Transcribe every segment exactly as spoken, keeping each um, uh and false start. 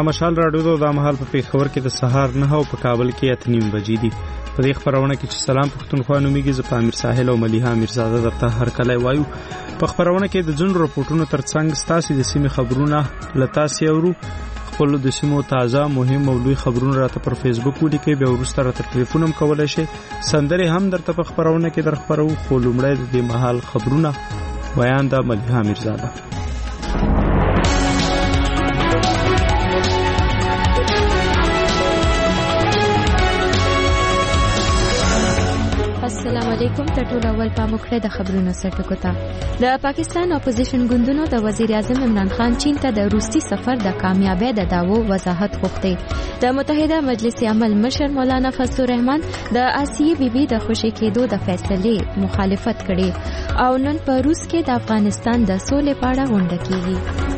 مشال راډیو د مهال په پیښور کې د سهار نه او په کابل کې اته نیم بجې دي. په دې خبرونه کې چې سلام پښتونخوا نومیږي، زه پامیر ساحل او ملیحه میرزاده درته هر کله وایو. په خبرونه کې د ځینو راپورټونو ترڅنګ ستاسو د سیمې خبرونه لتاسي اورو. خپل د سیمو تازه مهم او لوی خبرونه راته پر فیسبوک ولیکئ، بیا وروسته راته ټلیفون هم کولی شئ. سندرې هم درته په خبرونه کې در خپرو، خو لومړی د دې مهال خبرونه. بیان د ملیحه میرزاده. السلام علیکم. د ټولو اول په مخکې د خبرونو سرټکو ته د پاکستان اپوزیشن ګوندونو د وزیر اعظم عمران خان چین ته د روسي سفر د کامیابی د داوو وضاحت غوښتي. د متحده مجلس عمل مشر مولانا فضل الرحمن د آسیې بیبي د خوشی کېدو د فیصلې مخالفت کړي او نن په روس کې د افغانستان د سولې په اړه غونډه کیږي.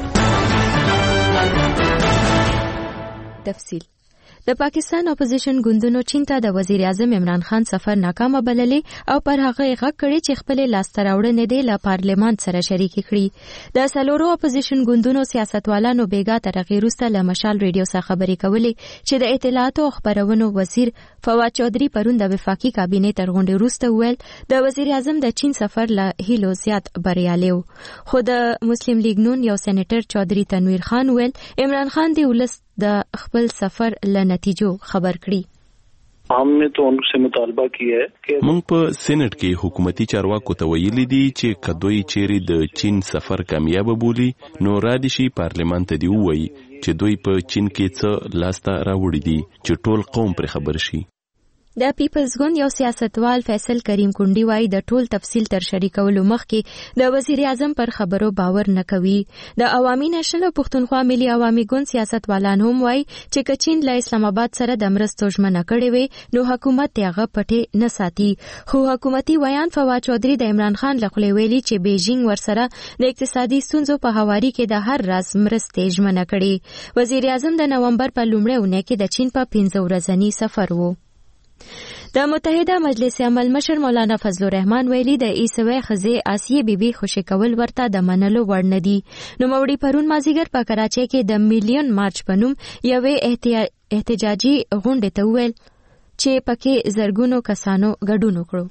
تفصیل. د پاکستان اپوزیشن ګوندونو چین ته د وزیر اعظم عمران خان سفر ناکامه بللې او پر هغه یې غږ کړی چې خپل لاسته راوړنې دې له پارلمان سره شریک کړي. د څلورو اپوزیشن ګوندونو سیاستوالانو بیګا تر هغې وروسته له مشال ریډیو څخه خبرې کولې چې د اطلاعاتو او خپرونو وزیر فواد چودھری پرون د وفاقي کابینې تر غونډې وروسته وویل د وزیر اعظم د چین سفر له هیلو زیات بریالی و. خو د مسلم لیگ نون یو سېنیټر چودھری تنویر خان وویل عمران خان د ولس د خپل سفر له نتیجو خبر کړي. हमने तो उनसे मुतालबा किया है कि موږ په سېنات کې حکومتي چارواکو ته ویلي دي چې کدوې چیرې د چین سفر کامیاب بولی نو را دي شي پارلمان ته دی وایي چې دوی په چین کې څه لاسته راوړي دي چې ټول قوم پر خبر شي. د پیپلز ګوند یو سیاستوال فیصل کریم کونډي وایي د ټول تفصیل تر شریکولو مخکې د وزیر اعظم پر خبرو باور نه کوي. د عوامي نېشنل او پښتونخوا ملي عوامي ګوند سیاستوالان هم وایي چې کچین له اسلام آباد سره د مرستو ژمنه کړې وي نو حکومت یې هغه پټې نه ساتي. خو حکومتي ویان فواد چودھری د عمران خان له خولې ویلي چې بیجینګ ورسره د اقتصادي ستونزو په هواري کې د هر راز مرستې ژمنه کړې. وزیر اعظم د نومبر په لومړۍ اونۍ کې د چین په پنځه ورځني سفر و. د متحده مجلس عمل مشر مولانا فضل الرحمن ویلي د عیسوي خزې آسیې بیبي خوشی کول ورته د منلو وړ نه دي. نو موري پرون مازیګر په کراچۍ کې د میلیون مارچ په نوم یوې احتجاجي غونډې ته وویل چې پکې زرګونو کسانو ګډون وکړو.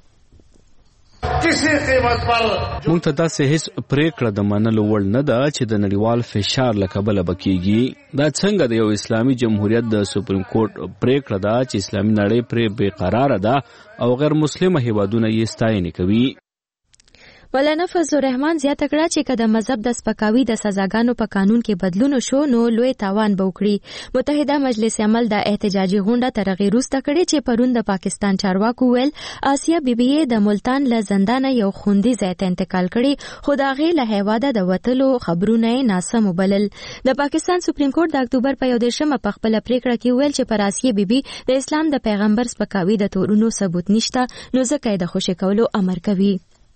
مونږ ته داسې هیڅ پریکړه د منلو وړ نه ده چې د نړیوال فشار له کبله بکیږي. دا څنګه د یو اسلامي جمهوریت د سپریم کورټ پریکړه ده چې اسلامي نړۍ پرې بې قراره ده او غیر مسلمه هیوادونه یې ستاینه کوي. مولانا فضل الرحمن زیاته کړه چې که د مذهب د سپکاوي د سزاګانو په قانون کې بدلون شو نو لوی تاوان به وکړي. متحده مجلس عمل د احتجاجي غونډه تر هغې وروسته کړې چې پرون د پاکستان چارواکو ویل آسیا بیبي د ملتان له زندانه یو خوندي ځای ته انتقال کړي خو د هغې له هیواده د وتلو خبرونه یې ناسم وبلل. د پاکستان سپریم کورټ د اکتوبر په یو دېرشمه په خپله پریکړه کې ویل چې پر آسیا بیبي د اسلام د پیغمبر سپکاوي د تورونو ثبوت نشته نو ځکه یې د خوشي کولو امر کوي.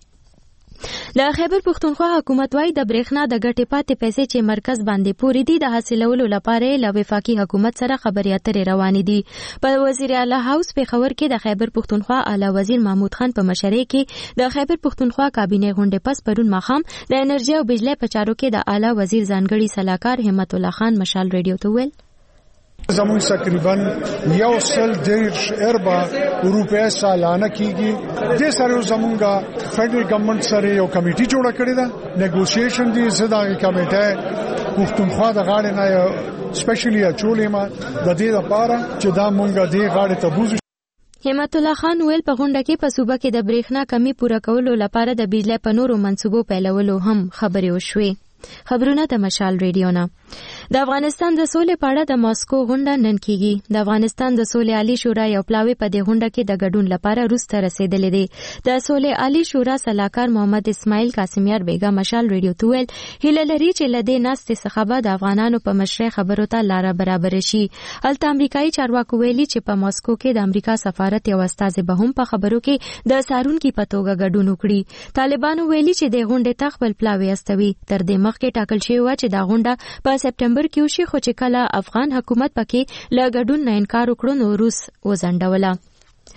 د خیبر پښتونخوا حکومت وايي د برېښنا د ګټې پاتې پیسې چې مرکز باندې پورې دي د حاصلولو لپاره له وفاقي حکومت سره خبرې اترې روانې دي. په وزیر اعلی هاوس پېښور کې د خیبر پښتونخوا اعلی وزیر محمود خان په مشرۍ کې د خیبر پښتونخوا کابینې غونډې پس پرون ماښام د انرژي او بجلی په چارو کې د اعلی وزیر ځانګړي سلاکار همت الله خان مشال ریډیو ته ویل زمون تقریبا یو سل دیرش اربا روپے سالانه کیږي. د سره زمونږه فدرل ګورنمنت سره یو کمیټي جوړه کړې ده نیګوسییشن دي زدا کمیټه پښتونخوا د غاړې نه سپیشلی اچولې ما د دې لپاره چې دا مونږه دې غاړې ته بوزو. همت الله خان ویل په غونډه کې په صوبه کې د برېښنا کمی پوره کولو لپاره د بجلی په نورو منصوبو پیلولو هم خبرې وشوې. خبرونه د مشال ریډیو نه. د افغانستان د سولې په اړه د ماسکو غونډه نن کیږي. د افغانستان د سولې عالی شورا یو پلاوی په دې غونډه کې د ګډون لپاره روس ته رسیدلې دي. د سولې عالی شورا سلاکار محمد اسماعیل قاسمیار بیگا مشال ریډیو ته ویل هیله لري چې له دې ناستې څخه به د افغانانو په مشرۍ خبرو ته لاره برابر شي. هلته امریکایي چارواکو ویلي چې په ماسکو کې د امریکا سفارت یو استازی به هم په خبرو کې د څارونکي په توګه ګډون وکړي. طالبانو ویلي چې د غونډې ته خپل پلاوی استوي. تر دې مخکې ټاکل شوی و چې دا غونډه په سپټمبر کې وشي خو چې کله افغان حکومت پکې له ګډون نه انکار وکړو نو روس وځنډوله.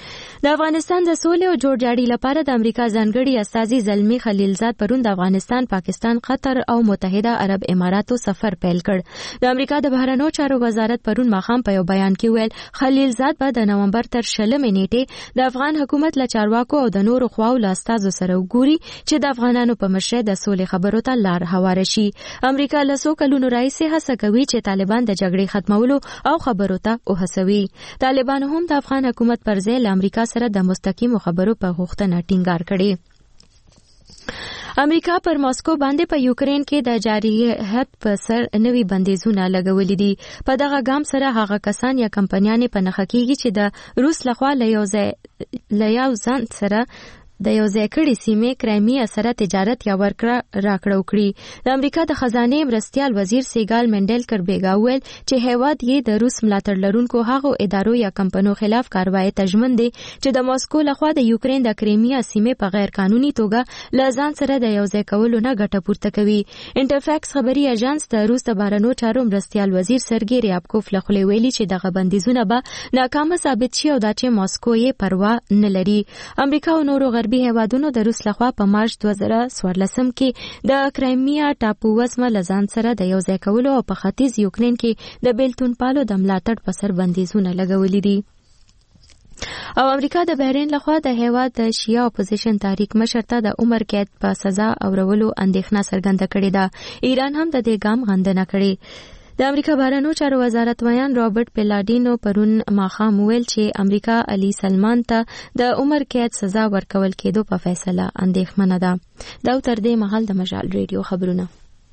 د افغانستان د سولې او جوړجاړي لپاره د امریکا ځانګړي استازي زلمی خلیلزاد پرون د افغانستان، پاکستان، قطر او متحده عرب اماراتو سفر پیل کړ. د امریکا د بهرنیو چارو وزارت پرون ماښام په یو بیان کې ویل خلیلزاد به د نومبر تر شلمې نیټې د افغان حکومت له چارواکو او د نورو خواو له استازو سره وګوري چې د افغانانو په مشرۍ د سولې خبرو ته لار هواره شي. امریکا له څو کلونو راهیسې هڅه کوي چې طالبان د جګړې ختمولو او خبرو ته وهڅوي. طالبانو هم د افغان حکومت پر ځای له امریکا سره د مستقیمو خبرو په غوښتنه ټینګار کړی. امریکا پر ماسکو باندې په یوکرين کې د جارحیت په سر نوي بندیزونه لګولې دي. په دغه ګام سره هغه کسان یا کمپنیانې په نخښه کېږي چې د روس لخوا له یو ځای له یو ځان سره د یو ځای کړي سیمې کرایمیا سره تجارت یا ورکړه راکړه وکړي. د امریکا د خزانه مرستیال وزیر سیګال منډلکر بیګا ویل چې هیواد یې د روس ملاتړ لرونکو هغو ادارو یا کمپنیو خلاف کاروایی تجمن دي چې د ماسکو لخوا د یوکرين د کرایمیا سیمې په غیر قانوني توګه له ځان سره د یو ځای کولو نه ګټه پورته کوي. انټرفاکس خبري اژانس د روس د بهرنیو چارو مرستیال وزیر سرګي ریابکوف له خولې ویلي چې دغه بندیزونه به ناکامه ثابت شي او دا چې ماسکو یې پروا نه لري. امریکا او نورو غربي هیوادونو د روس لخوا په مارچ دوه زره څوارلسم کې د کرایمیا ټاپو وزمه لزان سره د یو ځای کولو او په ختیځ یوکرين کې د بیلتون پالو د ملاتړ په سر بندیزونه لګولې دي. او امریکا د بحرین لخوا د هیواد د شیعه اپوزیشن تحریک مشر ته د عمر قید په سزا اورولو اندېښنه څرګنده کړې ده. ایران هم د دې ګام غندنه کړې. د امریکا بهرنیو چارو وزارت ویان رابرټ پیلاډینو پرون ماښام ویل چې امریکا علي سلمان ته د عمر قید سزا ورکول کېدو په فیصله اندېښمنه ده. دا تر دې مهال د مجال ریډیو خبرونه.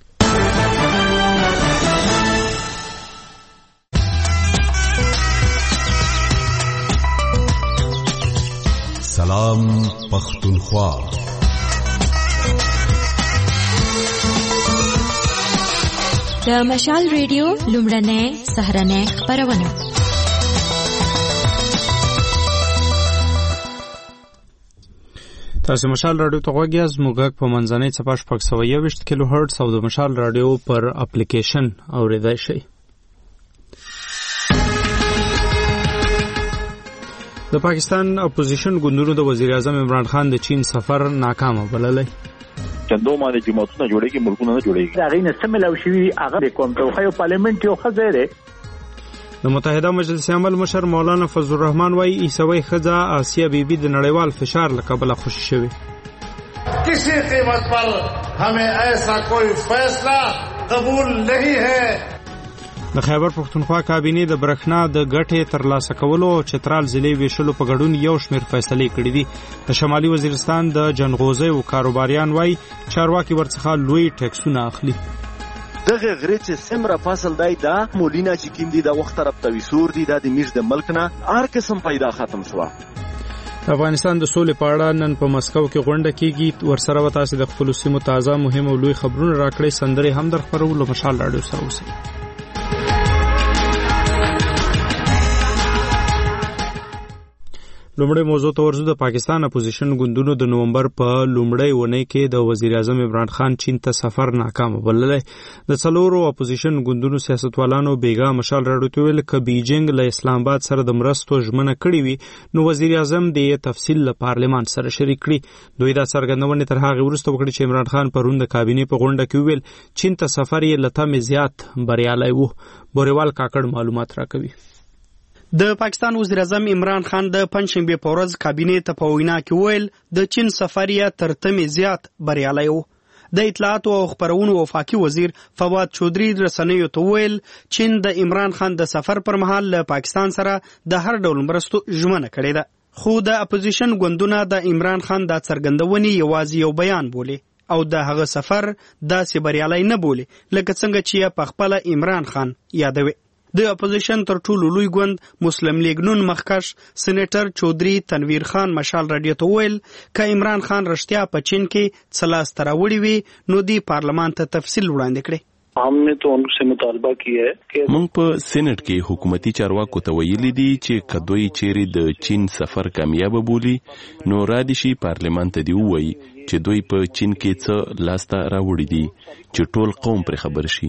سلام پختونخوا. د مشال ریډیو لومړنۍ سهرنۍ خبرونه. تاسو مشال رادیو ته غوږ یاست. موږ په منځنۍ څپه شپږ سوه یوویشت کیلو هرټز او د مشال رادیو پر اپلیکیشن اورېدای شئ. د پاکستان اپوزیشن ګوندونو د وزیر اعظم عمران خان د چین سفر ناکامه بللی. چندو باندې جماعتونه جوړېږي، ملکونه نه جوړېږي. هغه نه سملاو شوی هغه د کنټرول پارلیمنت یو خزره. د متحده مجلس عمل مشر مولانا فضل الرحمن وايي عیسوي خزا آسیا بیبي د نړیوال فشار له کبله خوشی شوی. کسی قیمت پر ہمیں ایسا کوئی فیصلہ قبول نہیں ہے. د خیبر پختونخوا کابینې د برښنا د ګټې ترلاسه کولو او چترال ضلع ویشلو په ګډون یو شمېر فیصلې کړې دي. د شمالي وزیرستان د جنغوزیو کاروباریان وایي چارواکي ورڅخه لوی ټیکسونه اخلي. دغه غره چې سمره فصل دی دا مولینا چې کیم دي د وخت طرف ته وسور دي د میش د ملک نه هر قسم پیدا ختم شو. افغانستان د سولې په اړه نن په مسکو کې غونډه کیږي. ورسره و تاسو د خپل سیمو تازه مهم او لوی خبرونه راکړئ. سندرې هم در خبرولو مشال راډیو سره اوسئ. لومړی موضوع ته ورځو. د پاکستان اپوزیشن ګوندونو د نومبر په لومړۍ اونۍ کې د وزیر اعظم عمران خان چین ته سفر ناکام بللی. د څلورو اپوزیشن ګوندونو سیاستوالانو بیګا مشال راډیو ته ویل که بیجینګ له اسلام آباد سره د مرستو ژمنه کړې وي نو وزیر اعظم د تفصیل له پارلمان سره شریک کړي. دوی دا څرګندونې تر هغې وروسته وکړې چې عمران خان پرون د کابینې په غونډه کې ویل چین ته سفر یې له تمې زیات بریالی و. بوریوال کاکړ معلومات راکوي. د پاکستان وزیر اعظم عمران خان د پنځشنبه په ورځ کابینې ته په وینا کې ویل د چین سفر یې تر تمې زیات بریالی و. د اطلاعات او خبرونو وفاقي وزیر فواد چودري رسنیو ته ویل چین د عمران خان د سفر پر مهال له پاکستان سره د هر ډول مرستو ژمنه کړې ده. خو د اپوزیشن ګوندونه د عمران خان د څرګندونې یوازې یو بیان بولي او د هغه سفر داسې بریالی نه بولي لکه څنګه چې په خپله عمران خان یادوي. د اپوزیشن تر ټولو لوی ګوند مسلم لیگ نون مخکش سېنیټر چودري تنویر خان مشال راډیو ته ویل که عمران خان رښتیا په چین کې څه لاسته راوړي وي نو دی پارلمان ته تفصیل وړاندې کړي. हम ने तो उनसे मुतालबा किया है कि موږ په سېنات کې حکومتي چارواکو ته ویلي دي چې کدوې چیرې د چین سفر کامیاب بولی نو را دي شي پارلمان ته دی وایي چې دوی په چین کې څه لاسته راوړي دي چې ټول قوم پر خبر شي.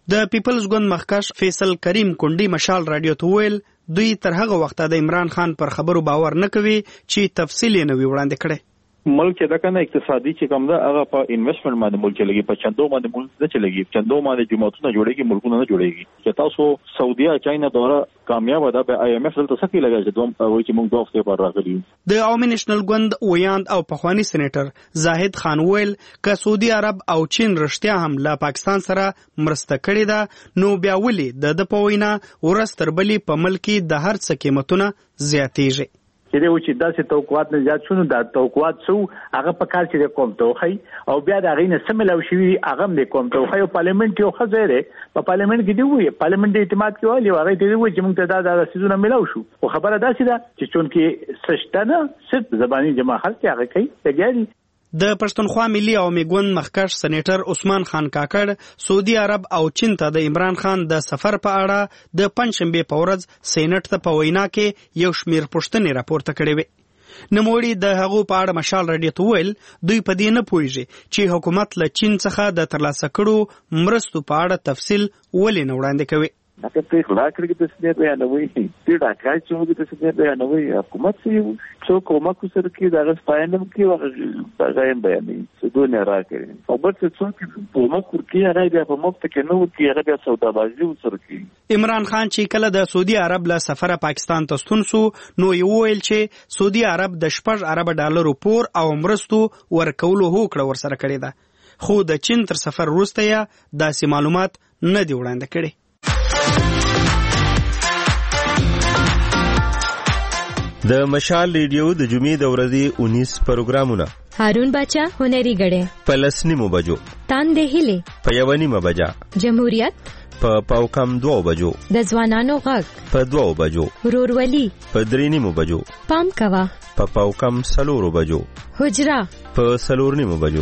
د پیپلز ګوند مخکښ فیصل کریم کونډي مشال رادیو ته ویل دوی تر هغه وخته د عمران خان پر خبرو باور نه کوي چې تفصیل یې نه وي وړاندې کړی. ملک دا کنه اقتصادي چې کوم دا هغه په انویسټمنټ باندې ملک چلےږي، په چندو باندې ملک نه چلےږي، چندو باندې جماعتونه جوړيږي، ملکونه نه جوړيږي. چې تاسو سعودي چاینا دوره کامیاب ده په آی ایم ایف دلته څه کې لګا چې دوم وایي چې موږ دوه هفته پر راغلي. د عوامي نېشنل ګوند ویاند او پخوانی سېنیټر زاهد خان ویل ک سعودي عرب او چین رښتیا هم له پاکستان سره مرسته کړې ده نو بیا ولې د د پوینا ورستر بلی په ملک د هر څه قیمتونه زیاتېږي. چې دوی چې داسې توقعات نه زیات شونه د توقعات سو هغه په کال چې کوم توخی او بیا د غینه سملاو شوی هغه د کوم توخی او پارلیمنت یو خزره په پارلیمنت کې دی وی پارلیمنت د اعتماد کې وایي هغه دی وی چې موږ ته دا د سيزونه ملاو شو او خبره داسې ده چې چون کې سشتنه صرف زبانی جماعت کې هغه کوي تګیاري. د پښتونخوا ملي عوامي ګوند مخکښ سېنیټر عثمان خان کاکړ سعودي عرب او چین ته د عمران خان د سفر په اړه د پنځشنبه په ورځ سېنات ته په وینا کې یو شمېر پوښتنې راپورته کړې وې. نوموړي د هغو په اړه مشال رادیو ته ویل دوی په دې نه پوهیږي چې حکومت له چین څخه د ترلاسه کړو مرستو په اړه تفصیل ولې نه وړاندې کوي. اگر ته خلا کړی د سپیډ بیانوي چې دا کای چې د سپیډ بیانوي حکومت سي څو کومه کو سره کې دا غسپاینم کې هغه بیانوي څه دوه نه راکړي او بل څه څو کومه کورکی راځي بیا په مفت کې نو کې هغه بیا سوداګري وسره کې. عمران خان چې کله د سعودي عرب له سفره پاکستان ته ستون سو نو یو ویل چې سعودي عرب د شپږ ارب ډالرو پور او مرستو ورکولو هوکړه ورسره کړې ده خو د چین تر سفر وروسته یې داسې معلومات نه دی وړاندې کړي. د مشال ریډیو د جمعې د ورځې انیس پروګرامونه هارون باچا هنري غړې په لسنیمو بجو تاندې هلي په یوانیمه بجا جمهوریت په پاوکم دوه بجو د ځوانانو غږ په دوه بجو ورورولي په درېنیمو بجو پام کوا په پاوکم سلورو بجو حجرا په سلورنیمو بجو.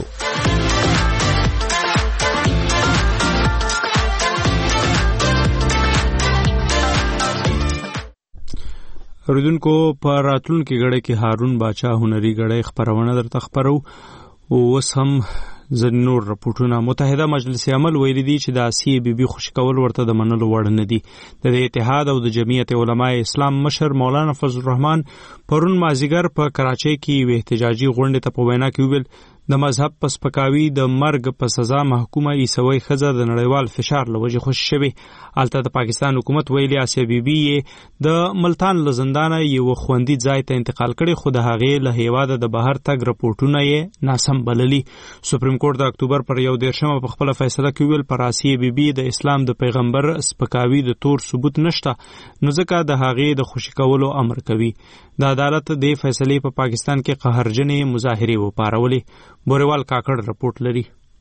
اوریدونکو په راتلونکي غړي کې هارون باچا هنري غړي خبرونه درته خبرو او وس هم زنور رپورټونه. متحده مجلس عمل ویلي دي چې د آسیې بي بي خوشی کول ورته د منلو وړ نه دي. د اتحاد او د جمعیت علماء اسلام مشر مولانا فضل الرحمن پرون مازیګر په کراچۍ کې یو احتجاجي غونډه ته په وینا کې ویل د مذهب په سپکاوي د مرګ په سزا محکومه عیسوي ښځه د نړیوال فشار له وجې خوشي شوې. هلته د پاکستان حکومت ویلي آسیه بي بي یې د ملتان له زندانه یو خوندي ځای ته انتقال کړي خو د هغې له هیواده د بهر تګ رپورټونه یې ناسم بللي. سپریم کورټ د اکتوبر پر یو دېرشمه په خپله فیصله کې ویل پر آسیه بي بي د اسلام د پیغمبر سپکاوي د تور ثبوت نشته نو ځکه د هغې د خوشي کولو امر کوي. د عدالت د فیصلې په پاکستان کې قهرجنې مظاهرې وپارولې. بوریوال کاکړ رپورټ لري.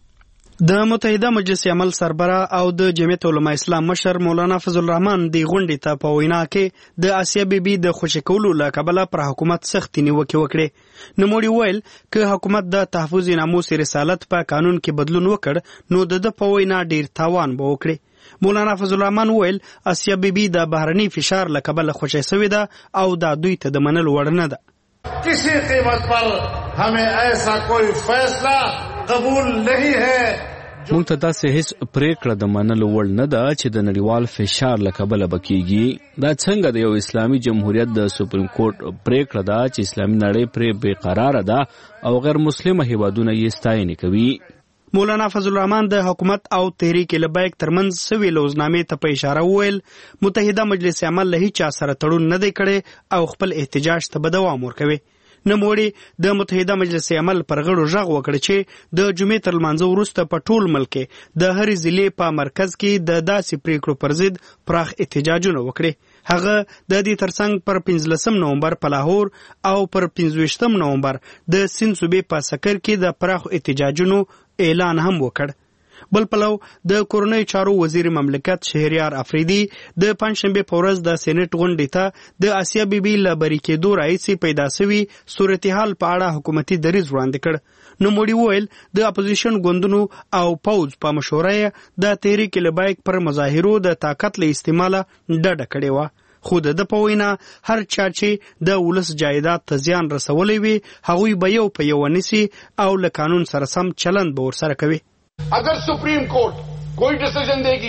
د متحده مجلس عمل سربره او د جمعیت علماء اسلام مشر مولانا فضل الرحمن د غونډې ته په وینا کې د آسیه بي بي د خوشي کولو له کبله پر حکومت سخت نیوکې وکړې. نوموړي ویل که حکومت د تحفظ ناموس رسالت په قانون کې بدلون وکړ نو د د په وینا ډیر تاوان به وکړي. مولانا فضل الرحمن ویل آسیه بي بي د بهرني فشار له کبله خوشي شوې ده او دا دوی ته د منلو وړ نه ده. किसी कीमत पर हमें ऐसा कोई फैसला कबूल नहीं है. موږ ته داسې هیڅ پریکړه د منلو وړ نه ده چې د نړیوال فشار له کبله به کیږي. دا څنګه د یو اسلامي جمهوریت د سپریم کورټ پریکړه ده چې اسلامي نړۍ پرې بې قراره ده او غیر مسلمه هیوادونه یې ستاینه کوي. مولانا فضل الرحمن د حکومت او تحریک لبیک ترمنځ سوي لوزنامې ته په اشاره وویل متحده مجلس عمل له هیچا سره تړون نه دی کړی او خپل احتجاج ته به دوام ورکوي. نوموړي د متحده مجلس عمل پر غړو غږ وکړ چې د جمعې تر لمانځه وروسته په ټول ملک د هرې ضلع په مرکز کې د داسې پریکړو پر ضد پراخ احتجاجونه وکړي. هغه د دې ترڅنګ پر پنځلسم نومبر په لاهور او پر پنځویشتم نومبر د سند صوبې په سکر کې د پراخ احتجاجونو اعلان هم وکړ. بل پلو د کورنۍ چارو وزیر مملکت شهریار افریدي د پنځشنبه په ورځ د سېنات غونډې ته د آسیه بي بي له بری کېدو راهیسې پیدا شوي صورتحال په اړه حکومتي دریځ وړاندې کړ. نوموړي وویل د اپوزیشن ګوندونو او پوځ په مشوره د تحریک لبیک پر مظاهرو د طاقت له استعماله ډډه کړې وه. خو د په وینا هر چا چې د ولس جایداد ته زیان رسولی وي هغوی به یو په یو ونیسي او له قانون سره سم چلند به ورسره کوي. अगर सुप्रीम कोर्ट कोई डिसीजन देगी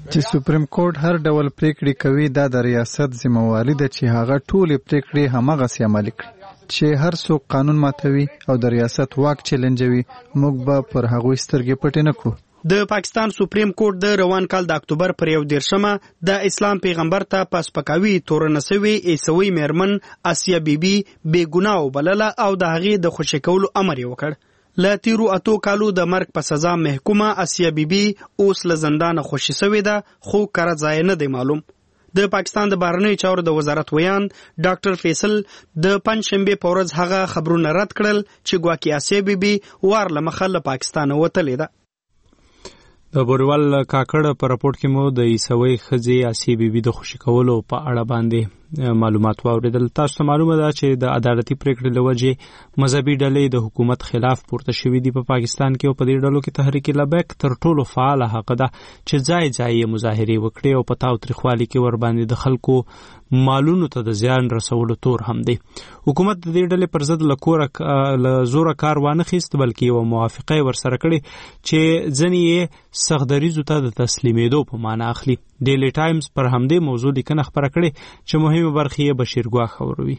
چې سپریم کورټ هر ډول پریکړې کوي دا د ریاست ذمہواری ده چې هغه ټولې پریکړې هماغسې عملي کړي چې هر څوک قانون ماتوي او د ریاست واک چیلنجوي موږ به پر هغوی سترګې پټې نه کړو. د پاکستان سپریم کورټ د روان کال د اکتوبر پر یو دیرشمه د اسلام پیغمبر ته په سپکاوي تورنه سوي عیسوي میرمن آسیا بیبي بې ګناه وبلله او د هغې د خوشي کولو امر یې وکړ. له تیرو اتو کالو د مرګ په سزا محکومه آسیا بیبي اوس له زندانه خوشي سوې ده خو کره ځای نه دی معلوم. د پاکستان د بهرنیو چارو د وزارت ویان ډاکټر فیصل د پنځشنبې په ورځ هغه خبرونه رد کړل چې ګواکې آسیا بیبي وار له مخه له پاکستانه وتلې ده. د بوریوال کاکړ په راپورټ کې مو د عیسوي ښځې آسیا بیبي د خوشي کولو په اړه باندې معلومات واوریدل. تاسو ته معلومه ده چې د عدالتي پریکړې له وجې مذهبي ډلې د حکومت خلاف پورته شوي دي په پاکستان کې او په دې ډلو کې تحریک لبیک تر ټولو فعاله حق ده چې ځای ځای یې مظاهرې وکړي او په تاوتریخوالي کې ور باندې د خلکو مالونو ته د زیان رسولو تور هم دی. حکومت د دې ډلې پر ضد له کوره له زوره کار وانخیست بلکې یوه موافقه یې ورسره کړې چې ځینې یې سختدریځو ته د تسلیمېدو په معنا اخلي. ډیلی ټایمز پر همدې موضوع لیکنه خپره کړې چې مهمه برخې یې بشیر ګواښ خوروي.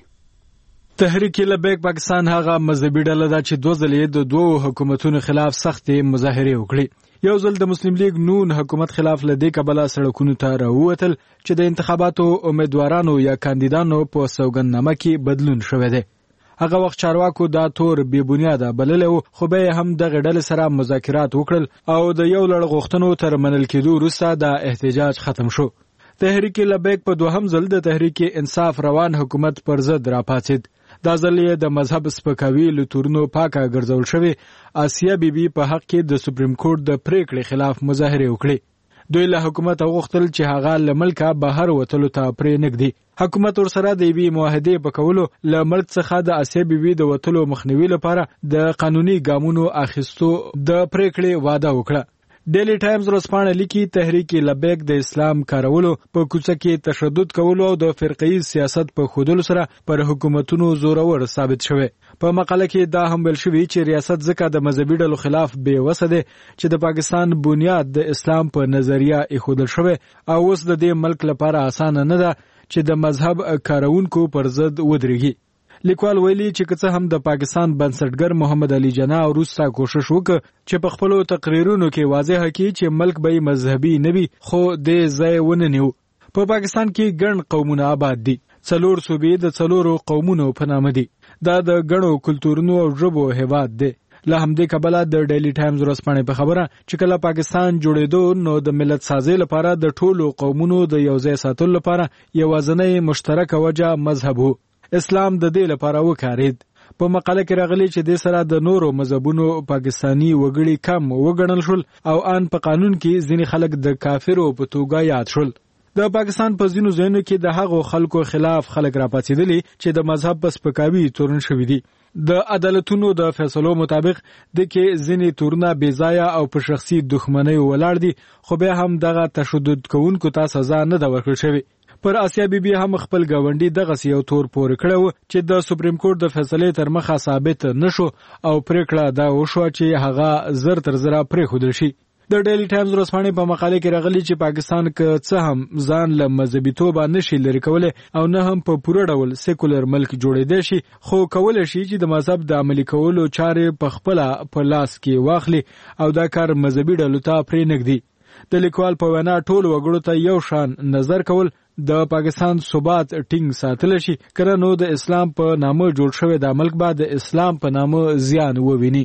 تحریک لبیک پاکستان هغه مذهبي ډله ده چې دوه ځلې د دوو حکومتونو خلاف سختې مظاهرې وکړي. یو ځل د مسلم لیگ نون حکومت خلاف لدې کبله سړکونو ته راووتل چې د انتخاباتو امیدوارانو یا کاندیدانو په سوګندنامه کې بدلون شوی دی. هغه وخت چارواکو دا تور بې بنیاده بللی و خو بیا هم دغه ډلې سره مذاکرات وکړل او د یو لړ غوښتنو تر منل کېدو وروسته د احتجاج ختم شو. تحریک لبیک په دوهم ځل د تحریک انصاف روان حکومت پر ضد راپاڅېد. دا ځل یې د مذهب سپکاوي له تورونو پاکه ګرځول شوې آسیا بیبي په حق کې د سپریم کورټ د پریکړې خلاف مظاهرې وکړې. دوی له حکومت غوښتل چې هغه له ملکه بهر وتلو ته پرې نږدي. حکومت ورسره د یوې معاهدې په کولو له ملک څخه د آسیا بیبي د وتلو مخنیوي لپاره د قانوني ګامونو اخیستو د پریکړې وعده وکړه. ډیلی ټایمز ورځپاڼه لیکي تحریک لبیک د اسلام کارولو په کوڅه کې تشدد کولو او د فرقه‌یي سیاست په ښودلو سره پر حکومتونو زورور ثابت شوی. په مقاله کې دا هم ویل شوي چې ریاست ځکه د مذهبي ډلو خلاف بې وسه دی چې د پاکستان بنیاد د اسلام په نظریه ایښودل شوی او اوس د دې ملک لپاره اسانه نه ده چې د مذهب کارونکو پر ضد ودرېږي. لیکوال ویلي چې که څه هم د پاکستان بنسټګر محمد علي جناح وروسته کوشش وکړ چې په خپلو تقریرونو کې واضح کړي چې ملک به مذهبي نه وي خو دې ځای ونه نیو. په پاکستان کې ګڼ قومونه آباد دي. څلور صوبې د څلورو قومونو په نامه دي. دا د ګڼو کلتورونو او ژبو هیواد دی. له همدې کبله د ډیلی ټایمز ورځپاڼې په خبره چې کله پاکستان جوړېدو نو د ملت سازۍ لپاره د ټولو قومونو د یو ځای ساتلو لپاره یوازینۍ مشترکه وجه مذهب و. اسلام د دې لپاره وکارید. په مقاله کې راغلی چې د سره د نورو مذهبونو پاکستانی وګړي کم وګڼل شول او ان په قانون کې ځینې خلک د کافرو په توګه یاد شول. د پاکستان په ځینو ځایونو کې د هغو خلکو خلاف خلک راپاڅېدلي چې د مذهب په سپکاوي تورن شوي دي. د عدالتونو د فیصلو مطابق د کې ځینې تورونه بې ځایه او په شخصي دښمنۍ ولاړ دي خو بیا هم دغه تشدد کوونکو ته سزا نه ده ورکړل شوې. پر آسیا بیبي هم خپل گاونډي دغه یو تور پورې کړو چې د سپریم کورټ د فیصلې تر مخه ثابت نشو او پریکړه دا وشو چې هغه زر تر زر پرېښودل شي. د ډیلی ټایمز ورځپاڼې په مقاله کې راغلي چې پاکستان که څه هم ځان له مذهبي توبه نشي لرې کولی او نه هم په پوره ډول سیکولر ملک جوړېدی شي خو کولی شي چې د مذهب د عملي کولو چارې په خپله په لاس کې واخلي او دا کار مذهبي ډلو ته پرې نږدي. د لیکوال په وینا ټولو وګړو ته یو شان نظر کول د پاکستان ثبات ټینګ ساتل شي کله نو د اسلام په نامه جوړ شوی د ملک بعد د اسلام په نامه زیان وویني.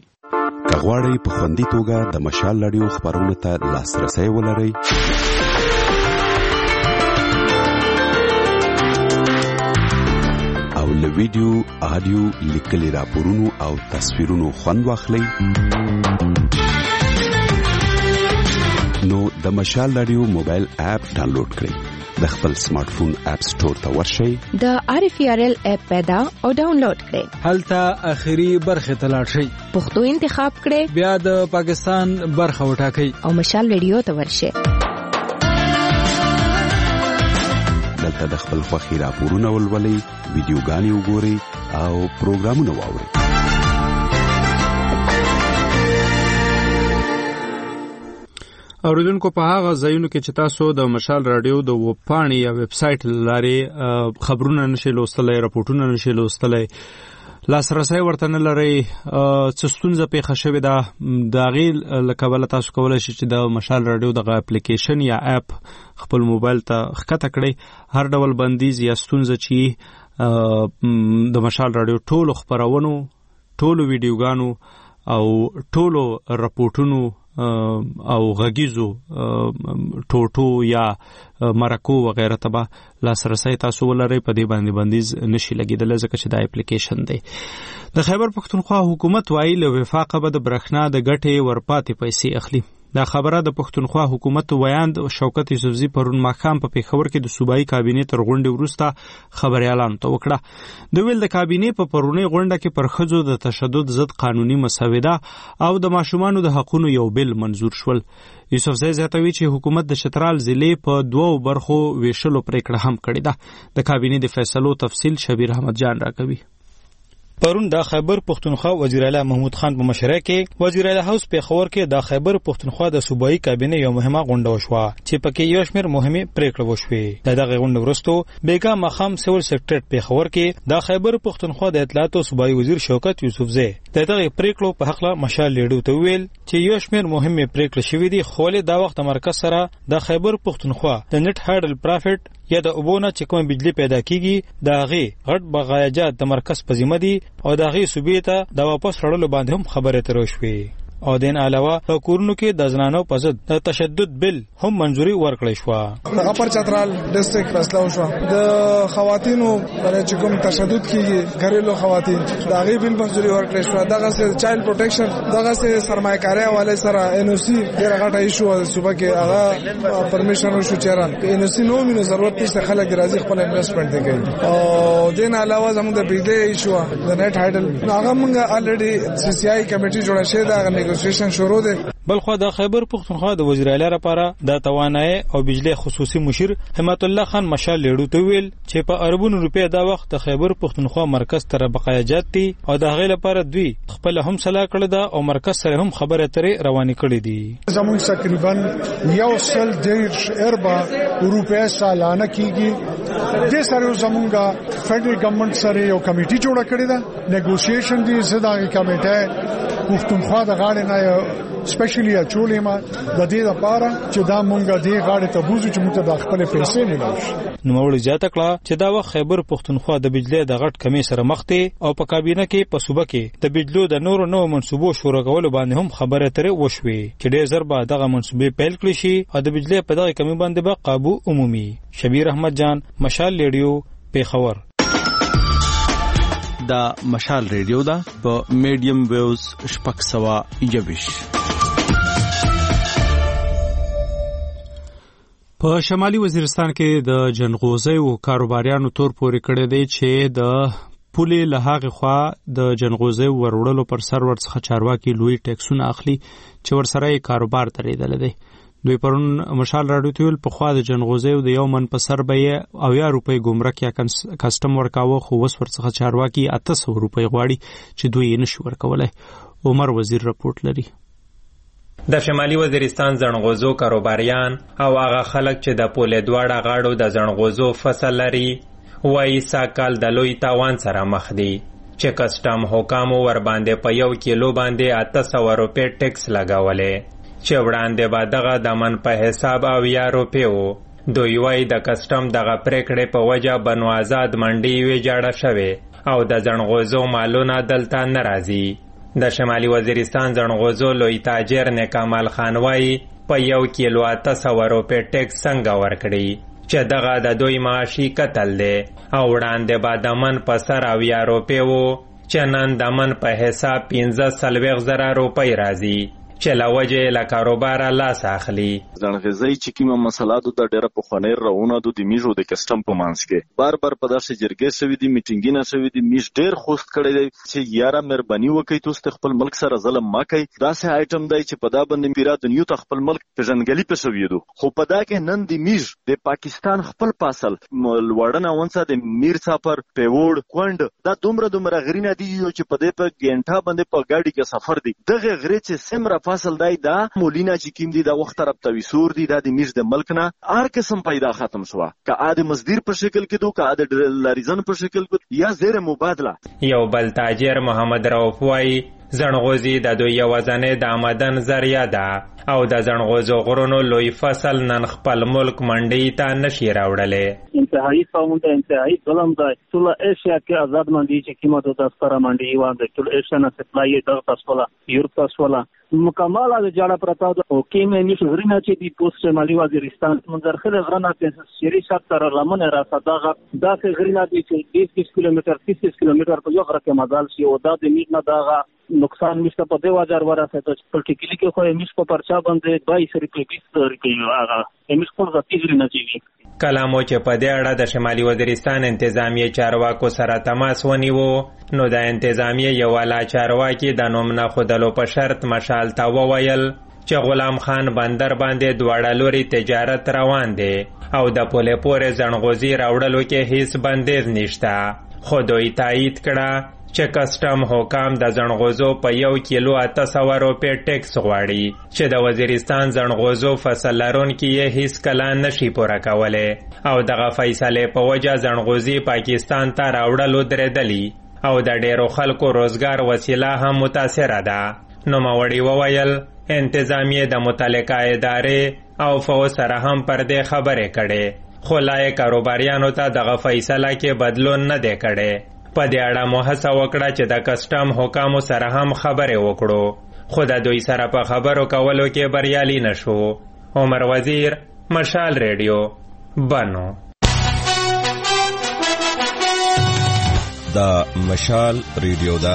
کغواړی په خوندي توګه د مشال رادیو خبرونه ته لاسرسي ولرئ او له ویډیو آډیو لیکلي راپورونو او تصویرونو خوند واخلئ نو د مشال رادیو موبایل اپ ډاونلوډ کړئ. د خپل سمارټ فون اپ سٹور ته ورشئ. د آر اف ار ال اپ پیدا او ډاونلوډ کړئ. هلته اخري برخه ته لاړ شئ. پښتو انتخاب کړئ. بیا د پاکستان برخه وټاکئ او مشال رادیو ته ورشئ. دلته د خپل خوښي راپورونه ولولئ، ویډیوګانې وګورئ او پروګرامونه واورئ. اوریدونکو په هغه ځایونو کې چې تاسو د مشال رادیو د وپاڼې یا ویب سټ لارې خبرونه نشئ لوستلای، راپورټونه نشئ لوستلای، لاسرسي ورته نه لرئ، څه ستونزه پیښه شوې ده، د هغې له کبله تاسو کولی شئ چې د مشال رادیو دغه اپلیکیشن یا اپ خپل موبایل ته ښکته کړئ. هر ډول بندیز یا ستونزه چې د مشال رادیو ټولو خپرونو، ټولو ویډیوګانو او ټولو راپورټونو او غږیزو ټوټو یا مرکو وغیره ته به لاسرسی تاسو ولرئ. په دې باندې بندیز نشي لګېدلی ځکه چې دا اپلیکیشن دی. د خیبر پښتونخوا حکومت وایي له وفاقه به د برېښنا د ګټې ورپاتې پیسې اخلي. دا خبره د پښتونخوا حکومت ویاند شوکت یوسفزي پرون ماښام په پیښور کې د صوبایي کابینې تر غونډې وروسته خبریالانو ته وکړه. د ویل د کابینې په پرونۍ غونډه کې پر ښځو د تشدد ضد قانوني مسوده او د ماشومانو د حقونو یو بل منظور شول. یوسفزي زیاتوي چې حکومت د چترال ضلع په دوو برخو ویشلو پریکړه هم کړې ده. د کابینې د فیصلو تفصیل شبیر احمد جان راکوي. پرون د خیبر پښتونخوا وزیر اعلی محمود خان په مشرۍ کې وزیر اعلی هاوس پیښور کې د خیبر پښتونخوا د صوبایي کابینې یو مهمه غونډه وشوه چې پکې یو شمېر مهمې پریکړې وشوې. د دغه غونډې وروسته بیګا مخام سیول سیکریټریټ پیښور کې د خیبر پښتونخوا د اطلاعات او صوبایي وزیر شوکت یوسفزي د دغه پریکړو په حق له مشال لیډو ته ویل چې یو شمېر مهمې پریکړې شوې دي، خو له دا وخت مرکز سره د خیبر پښتونخوا د نت هایډل پرافټ یا د اوبونه چې کوم بجلی پیدا کیږي د هغې غټ بغایجات د مرکز په ذمه دي او د هغې صوبې ته د واپس وړلو باندې هم خبرې ترې وشوې. او دین علاوه په کورونو کې د زنانو په ضد د تشدد بل هم منځوري ورکړی شو. د اپر چترال ډیسټریکټ فیصله وشو د خواتینو باندې چې کوم تشدد کیږي غریلو خواتین د هغې بل منځوري ورکړی شو. دغه سه چایلډ پروټیکشن، دغه سه سرمایه‌کاري حواله سره ان او سی ډیر غټه ایشو صوبه کې هغه پرمیشن وشو چیران ان او سی نو مینو ضرورت نشته خلک راځي خپل انویسټمنټ کوي. او دین علاوه زموږ د بجلی ایشو د نت هایډل هغه موږ الریډي سی سی آی کمیټي جوړه شوې ده، نیګوسییشن شروع ده. بلخو د خیبر پښتونخوا د وزیر اعلی لپاره د توانایي او بجلی خصوصي مشیر همت الله خان مشال لیډو ته ویل چې په اربونو روپیا دا وخت د خیبر پښتونخوا مرکز تر بقایجات دي او د هغې لپاره دوی خپل هم صلاح کړې ده او مرکز سره هم خبرې اترې روانې کړې دي. زموږ تقریبا یو سل دیرش اربا روپیا سالانه کیږي. د سره زموږ فدرل ګورنمنت سره یو کمیټي جوړه کړې ده، نیګوسییشن دي زدا کمیټه پښتونخوا د غاړې نه سپیشلی اچولې ما د دې لپاره چې دا مونږه دې غاړې ته بوزو چې موږ ته خپل پیسې نه لوشي. نو موږ زیاته کړه چې دا وخت خیبر پښتونخوا د بجلی د غټ کمی سره مخ دی او په کابینه کې په صوبه کې د بجلو د نورو نو منصوبو شروع کولو باندې هم خبره ترې وشوي چې ډېر زر به دغه منصوبې پیل کړي شي او د بجلی په دغه کمی باندې به قابو عمومي. شبیر احمد جان، مشال ریډیو، پیښور. دا مشال ریډیو دا په میډیم ویوز شپږ سوه یوویشت. په شمالي وزیرستان کې د جنغوزیو کاروباریانو تور پورې کړی دی چې د پولې له هغې خوا د جنغوزیو وروړلو پر سر ورڅخه چارواکي لوی ټیکسونه اخلي چې ورسره یې کاروبار درېدلی دی. دوی پرون مشال راډیو ته ویل پخوا د جنغوزیو د یو من په سر به یې اویا روپۍ ګمرک یا کسټم ورکاوه، خو اوس ورڅخه چارواکي اته سوه روپۍ غواړي چې دوی یې نشي ورکولی. عمر وزیر رپورټ لري. د شمالي وزیرستان زنغوزو کاروباریان او هغه خلک چې د پولې دواړه غاړو د زنغوزو فصل لري وایي سږکال د لوی تاوان سره مخ دي چې کسټم حکامو ورباندې په یو کیلو باندې اته سوه روپۍ ټیکس لګولې چې وړاندې به دغه د من په حساب اویا روپۍ و. دوی وایي د کسټم دغه پریکړې په وجه بنو آزاد منډۍ ویجاړه شوې او د زنغوزو مالونه دلته نه راځي. د شمالي وزیرستان زنغوزو لوی تاجر نیکامال خان وایي په یو کیلو اته سوه روپۍ ټیکس څنګه ورکړي چې دغه د دوی معاشي قتل دی او وړاندې به د من په سر اویا روپۍ و چې نن د من په حساب پنځه څلوېښت زره روپۍ راځي چې له وجې له کاروباره لاس اخلي. زنغوزۍ چې کومه مسله ده د ډېره پخوانۍ روونه ده د میږو د کسټم په منځ کې بار بار په داسې جرګې شوي دي، میټینګونه شوي دي، میږ ډېر خوست کړی دی چې یاره مهرباني وکئ تاسو خپل ملک سره ظلم مه کوئ. داسې آیټم دی چې په دا باندې پیرا دنیو ته خپل ملک پېژندګلي په شوي دو، خو په دا کې نن د میږ د پاکستان خپل پاسل لوړنه ونڅه د میر څاپر پیوړ کونډ دا دومره دومره غرینه دي چې په دې په ګنټه باندې په ګاډي کې سفر دي. دغه غرې چې سمره فصل دی دا مولینا چې کیم دي دا وخت طرف ته وسور دي دا د میش د ملک نه هر قسم پیدا ختم شو که عاد مزدور په شکل کې دو که عاد لاریزن په شکل کې یا زیر مبادله. یو بل تاجر محمد رؤف وای زنغوزي د دوی وزنه د آمدن ذریعہ ده او د زنغوزو غرونو لوی فصل نن خپل ملک منډي ته نشي راوړلې. انتهایی سامان ده انتهایی ظلم ده. ټول ایشیا کې آزاد منډي چې قیمت د ستاره منډي و ده ټول ایشیا نه سپلای د تاسولا یورپ تاسولا مکمل د جړه پرتا د حکومت نشو غرینه چې د پوسټ مالی وزیرستان منځرخله غرنه په شری شپ تر لمن را صداغه دا چې غرینه دي چې بیس کیلومتر تیس کیلومتر په یو غره کې مدال شي او دا د میټ نه داغه نقصان مشته په دوه هزار ورسته ته پرټیکلی کې خو میش په پرچا باندې بایس روپۍ بیس روپۍ هغه میش په ځاتي غرینه چي کلامو چې په دې اړه د شمالي وزیرستان انتظامیه چارواکو سره تماس ونیو نو د انتظامیه یو والا چارواکي د نوم نه خودلو په شرط مشال ته وویل چې غلام خان بندر باندې دواړه لوري تجارت روان دي او د پولې پورې زنغوزي راوړلو کې هیڅ بندیز نشته خو دوی تایید کړه چې کسټم حکام د زنغوزو په یو کیلو اته سوه روپۍ ټیکس غواړي چې د وزیرستان زنغوزو فصل لرونکي یې هیڅ کله نشي پوره کولی او دغه فیصلې په وجه زنغوزي پاکستان ته راوړلو درېدلي او د ډېرو خلکو روزګار وسیله هم متاثره ده. نوموړي وویل انتظامیه د متعلقه ادارې او فوج سره هم پر دې خبرې کړې خو لا یې کاروباریانو ته دغه فیصله کې بدلون نه دی کړی. په دې اړه مو هڅه وکړه چې د کسټم حکامو سره هم خبرې وکړو خو د دوی سره په خبرو کولو کې بریالي نشو. عمر وزیر، مشال ریډیو، بنو. دا مشال ریډیو دا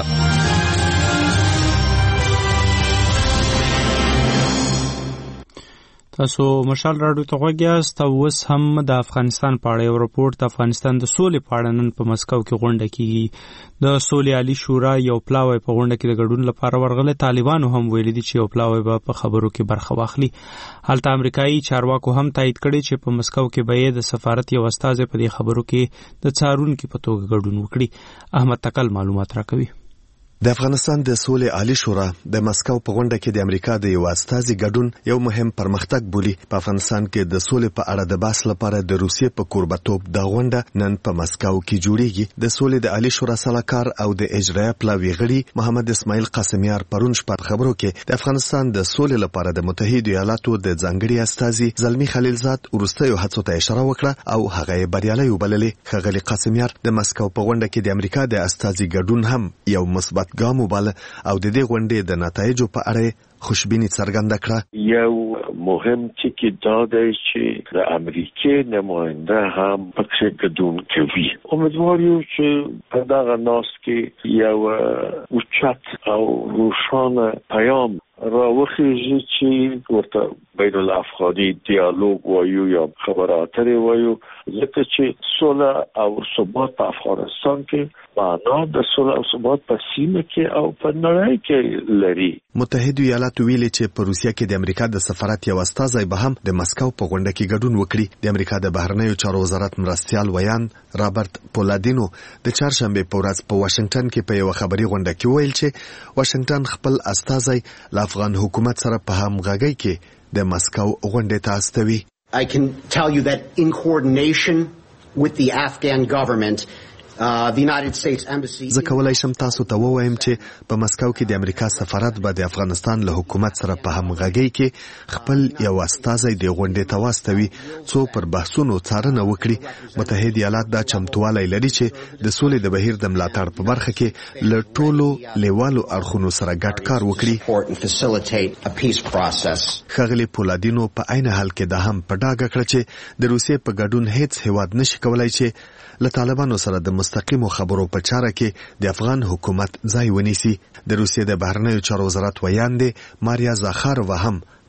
تاسو مشال راډیو ته غوږ یاست او اوس هم د افغانستان په اړه یو راپورټ د افغانستان د سولې په اړه نن په مسکو کې غونډه کیږي. د سولې عالی شورا یو پلاوی په غونډه کې د ګډون لپاره ورغله. طالبانو هم ویلي دي چې یو پلاوی به په خبرو کې برخه واخلي. هلته امریکایي چارواکو هم تایید کړي چې په مسکو کې به د سفارت یو استازی په دې خبرو کې د څارونکو په توګه ګډون وکړي. احمد تکل معلومات راکوي. د افغانستان د سولې عالی شورا د مسکو په غونډه کې د امریکا د یو استازي ګډون یو مهم پرمختګ بولی. په افغانستان کې د سولې په اړه د بحث لپاره د روسیې په کوربتوب د غونډه نن په مسکو کې جوړیږي. د سولې د عالی شورا سلاکار او د اجرایه پلاوی غړي محمد اسماعیل قاسمیار پرون شپه خبرو کې د افغانستان د سولې لپاره د متحده ایالاتو د ځانګړي استازي زلمی خلیلزاد ورستیو هڅو ته اشاره وکړه او هغه یې بریالي وبللې. خغلی قاسمیار د مسکو په غونډه کې د امریکا د استازي ګډون هم یو مثبت ګام وباله او د دې غونډې د نتایجو په اړه خوشبینی څرګنده کړه. یو مهم ټکی دا دی چې د امریکای نماینده هم پکې ګډون کوي. امیدوار یو چې په دغه ناس کې یو اوچت او روښانه پیام راوخیږي چې ورته بین الافغاني دیالوگ وایو یا خبرو اترې وایو ځکه چې سوله او ثبات په افغانستان کې معنا د سوله او ثبات په سیمه کې او په نړۍ کې لري. متحده ایالات ویلي چې په روسیه کې د امریکا د سفارت یو استازی به هم د مسکو په غونډه کې ګډون وکړي. د امریکا د بهرنیو چارو وزارت مرستیال ویان رابرټ پولادینو د چهارشنبه په ورځ په واشنگټن کې په یو خبري غونډه کې ویل چې واشنگټن خپل استازی له افغان حکومت سره په همغږۍ کې د مسکو غونډې ته استوي. I can tell you that in coordination with the Afghan government Uh, the United States Embassy زه کولای شم تاسو ته ووایم چې په مسکو کې د امریکا سفارت به د افغانستان له حکومت سره په همغږۍ کې خپل یو استازی د غونډې ته واستوي څو پر بحثونو څارنه وکړي. متحده ایالات دا چمتوالی لري چې د سولې د بهیر د ملاتړ په برخه کې له ټولو لیوالو اړخونو سره ګډ کار وکړي. ښاغلي پولادینو په عین حال کې دا هم په ډاګه کړه چې د روسیې په ګډون هیڅ هیواد نشي کولای چې له طالبانو سره د مستقیمو خبرو په چاره کې د افغان حکومت ځای ونیسي. د روسیې د بهرنیو چارو وزارت ویاندې ماریا زاخارova هم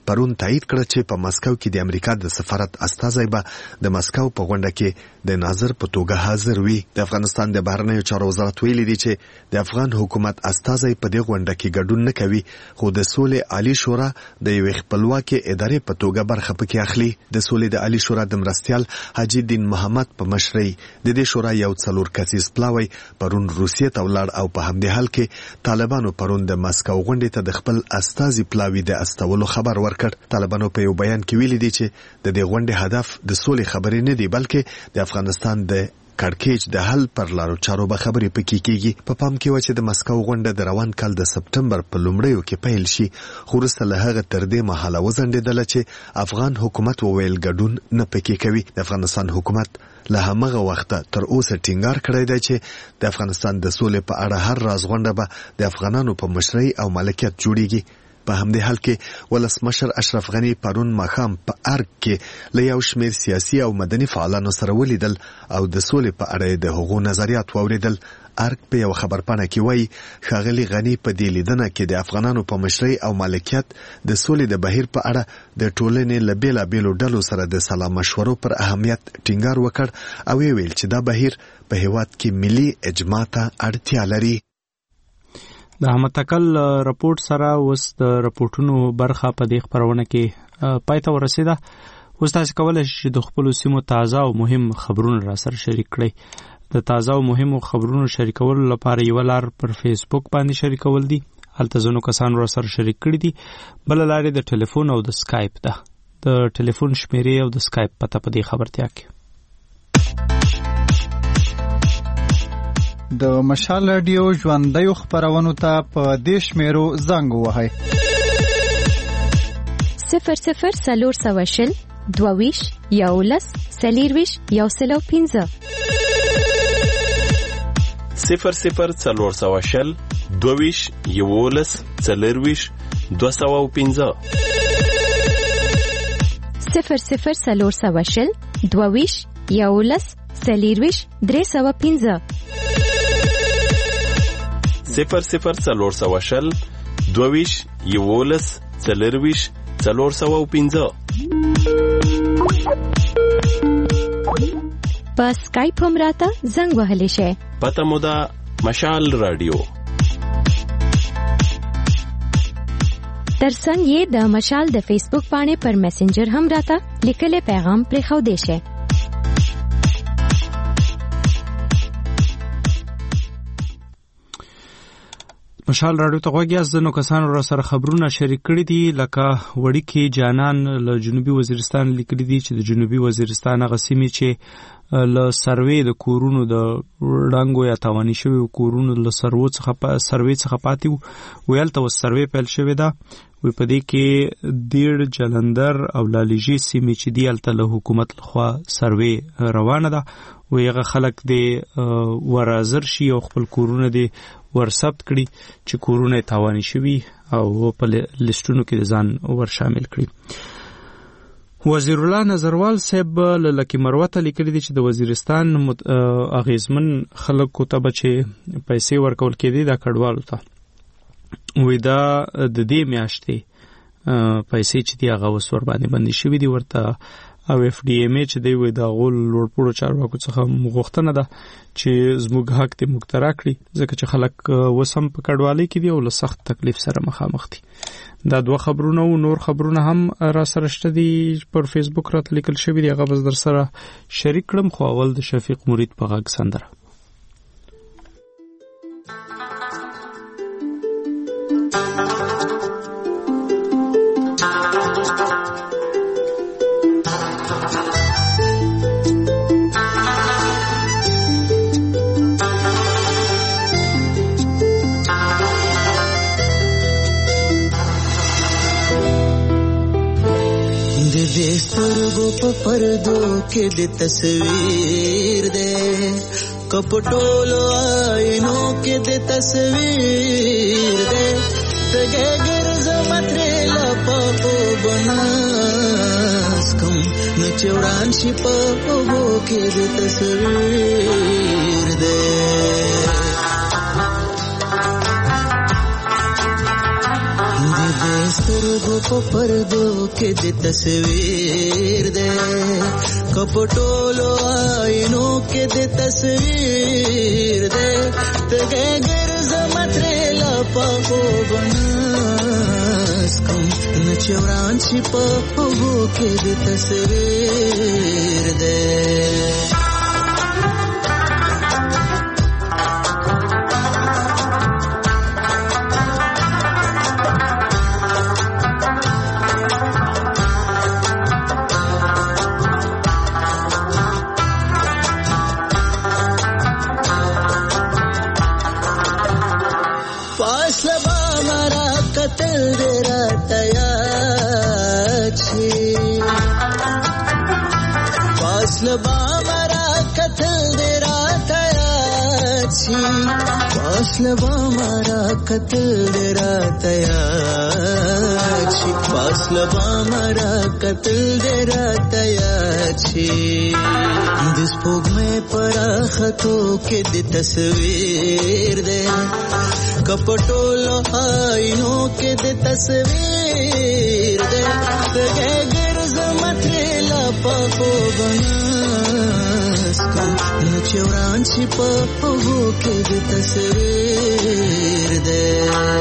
پرون تایید کړ چې په مسکو کې د امریکا د سفارت استازی به د مسکو په غونډه کې د ناظر په توګه حاضر وي. د افغانستان د بهرنیو چارو وزارت ویلي دی چې د افغان حکومت استازی په دې غونډه کې ګډون نه کوي، خو د سولې عالی شورا د یوې خپلواکې ادارې په توګه برخه پکې اخلي. د سولې د عالی شورا د مرستیال حاجی دین محمد په مشرۍ د دې شورا یو څلور کسیز پلاوی پرون روسیې ته ولاړ او په همدې حال کې طالبانو پرون د مسکو غونډې ته د خپل استازي پلاوی د استولو خبر ورکړ. طالبانو په یو بیان کې ویلي دي چې د دې غونډې هدف د سولې خبرې نه دی، بلکې د افغانستان د کړکېچ د حل پر لارو چارو به خبرې پکې کیږي. په پام کې و چې د مسکو غونډه د روان کال د سپټمبر په لومړیو کې پیل شي، خو وروسته له هغه تر دې مهاله وځنډېدله چې افغان حکومت وویل ګډون نه پکې کوي. د افغانستان حکومت له همغه وخته تر اوسه ټینګار کړی دی چې د افغانستان د سولې په اړه هر راز غونډه به د افغانانو په مشرۍ او مالکیت جوړیږي. په همدې حال کې ولسمشر اشرف غنی پرون ماښام په ارګ کې له یو شمېر سیاسي او مدني فعالانو سره ولیدل او د سولې په اړه د هغو نظریات واورېدل. ارګ په یو خبرپاڼه کې وایي ښاغلي غنی په دې لیدنه کې د افغانانو په مشرۍ او مالکیت د سولې د بهیر په اړه د ټولنې له بېلابېلو ډلو سره د سلا مشورو پر اهمیت ټینګار وکړ او ویل چې دا بهیر په هیواد کې ملي اجماع ته اړتیا لري. د احمد تکل راپورټ سره اوس د راپورټونو برخه په دې خبرونه کې پای ته ورسیده. اوس تاسو کولای شئ د خپل سیمو تازه او مهم خبرونه را سره شریک کړئ. د تازه او مهمو خبرونو شریکولو لپاره یو لار پر فیسبوک باندې شریکول دي. هلته ځینو کسانو را سره شریک کړي دي. بل لارې د ټلیفون او د سکایپ ده. د ټلیفون شمیرې او د سکایپ پته په دې خبرتیا کې. د مشال رادیو ژوندۍ خبرونو ته په دې شمیرو زنګ ووهئ: صفر صفر څلور سوه شل دوه ویشت یولس څلېرویشت یو سل او پنځه صفر صفر څلور سوه شل دوه ویشت یولس څلېرویشت دوه سوه او پنځه صفر صفر څلور سوه شل دوه ویشت یولس څلېرویشت درې سوه پنځه صفر صفر څلور سوه شل دوه ویشت یولس څلېرویشت څلور سوه او پنځه. په سکایپ هم راته زنګ وهلی شئ. پته مو ده مشال رادیو. ترڅنګ یې د مشال د فیسبوک باندې پر میسنجر هم راته لیکلی پیغام پرېښودی شئ. مشال راډیو ته غوږ یاست. ځینو کسانو را سره خبرونه شریک کړي دي، لکه وړیکې جانان له جنوبي وزیرستان لیکلي دي چې د جنوبي وزیرستان هغه سیمې چې له سروې د کورونو د ړنګو یا تاواني شویو کورونو له سروې څخه سروې څخه پاتې وو، ویل ته اوس سروې پیل شوې ده. وی په دې کې دیړ جلندر او لالیجي سیمې چې دي هلته له حکومت لخوا سروې روانه ده. وی هغه خلک دې ورازر شي او خپل کورونه دې ورثبت کړي چې کورونه تاواني شوي او په لیستونو کې د ځان ور شامل کړي. وزیر الله نظروال صاحب له لکي مروته لیکلي دي چې د وزیرستان اغیزمن خلکو ته به چې پیسې ورکول کېدي دا کډوالو ته، وی دا د دې میاشتې پیسې چې دي هغه اوس ور باندې بندي شوي دي ورته، او اف ډي ام چې دی وی دا غول لوړپوړو چارواکو څخه غوښتنه ده چې زموږ حق دې موږ ته راکړي، ځکه چې خلک اوس هم په کډوالۍ کې دي او له سخت تکلیف سره مخامخ دي. دا دوه خبرونه او نور خبرونه هم را سره شته دي پر فیسبوک راته لیکل شوي دي، هغه بس در سره شریک کړم. خو اول د شفیق مرید په غږ سندره. سترګو په پردو کې د تصویر دې کپټولو آینو کې د تصویر دې تګه ګرځم ترې لپو بناس کوم نو چوڑان شي په وګو کې د تصویر دې دې سترګو په پردو کې د تصویر دې کپټولو آینو کې د تصویر دې تګه ګرځ متره لا په بناس کوم نچوران چې په هغو کې د تصویر دې لبا مرا قتل دے رات آیا چھی پاس لبا مرا قتل دے رات آیا چھی پاس لبا مرا قتل دے رات آیا چھی دس پوگ میں پرا خطوں کے دی تصویر دے کپٹولو آئینوں کے دی تصویر دے تگے گرز مترے لاپا کو بنا نچوران چې په هغو کې د تصویر دی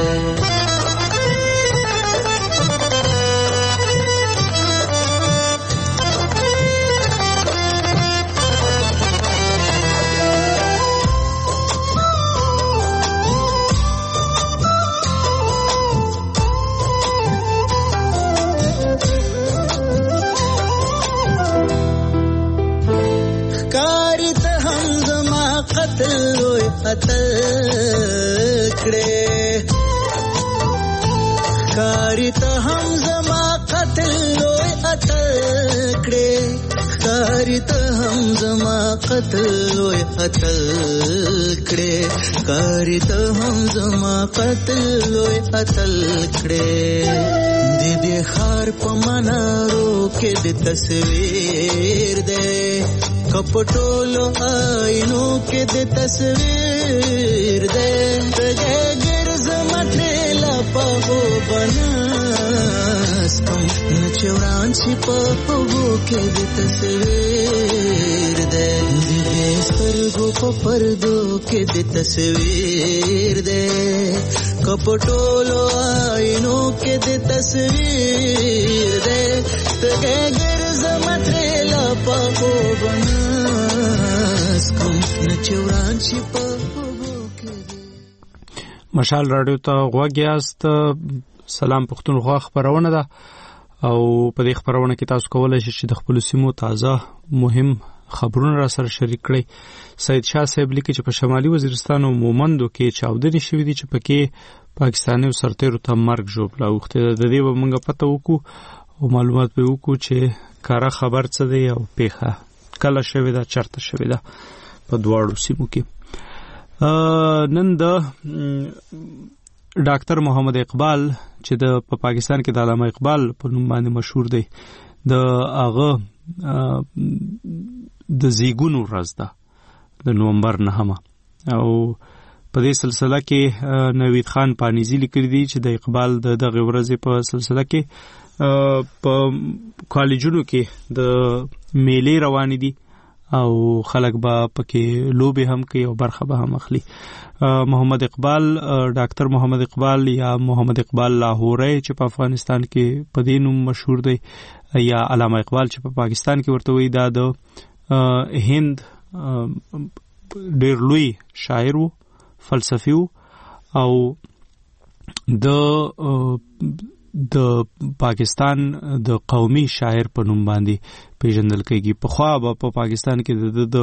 قتل کړه کاری ته هم زما قتل لوی قتل کړه کاری ته هم زما قتل لوی قتل کړه کاری ته هم زما قتل لوی قتل کړه دې دې خار په منارو کې د تصویر ده کپټولو آینو کې د تصویر دې تګه ګرځ مټه لا په بناس کوم نچوران چې په هغو کې د تصویر دې دې سترګو په پردو کې د تصویر دې کپټولو آینو کې د تصویر دې تګه ګرځ مټه لا په بناس کوم نچوران چې په مشال رادیو ته غوږ یاست. سلام پښتونخوا خبرونه ده او په دې خبرونه کې تاسو کولای شئ چې د خپل سیمو تازه مهم خبرونه را سره شریک کړئ. سید شاه صاحب لیکي چې په شمالي وزیرستان او مومندو کې چاودنې شوې دي چې پکې پاکستاني سرتیرو ته مرګ ژوبله اوښتې ده. د دې به موږ پته وکړو او معلومات به وکړو چې کاره خبر څه دی او پیښه کله شوې ده چرته شوې ده په دواړو سیمو کې. نن د ډاکټر محمد اقبال چې د په پاکستان کې د علامه اقبال په نوم باندې مشهور دی د هغه د زیګونو ورځ ده د نومبر نهمه او په دې سلسله کې نوید خان پانیزی لیکلی دی چې د اقبال د دغه ورځې په سلسله کې په کالجونو کې د میلې روانې دي او خلک به پکې لوبې هم کوي او برخه به هم اخلي. محمد اقبال ډاکټر محمد اقبال یا محمد اقبال لاهوری چې په افغانستان کې په دې نوم مشهور دی یا علامه اقبال چې په پاکستان کې ورته وایي دا د هند ډېر لوی شاعر و فلسفي و او د د پاکستان د قومي شاعر په نوم باندې پیژندل کېږي. پخوا به په پاکستان کې د د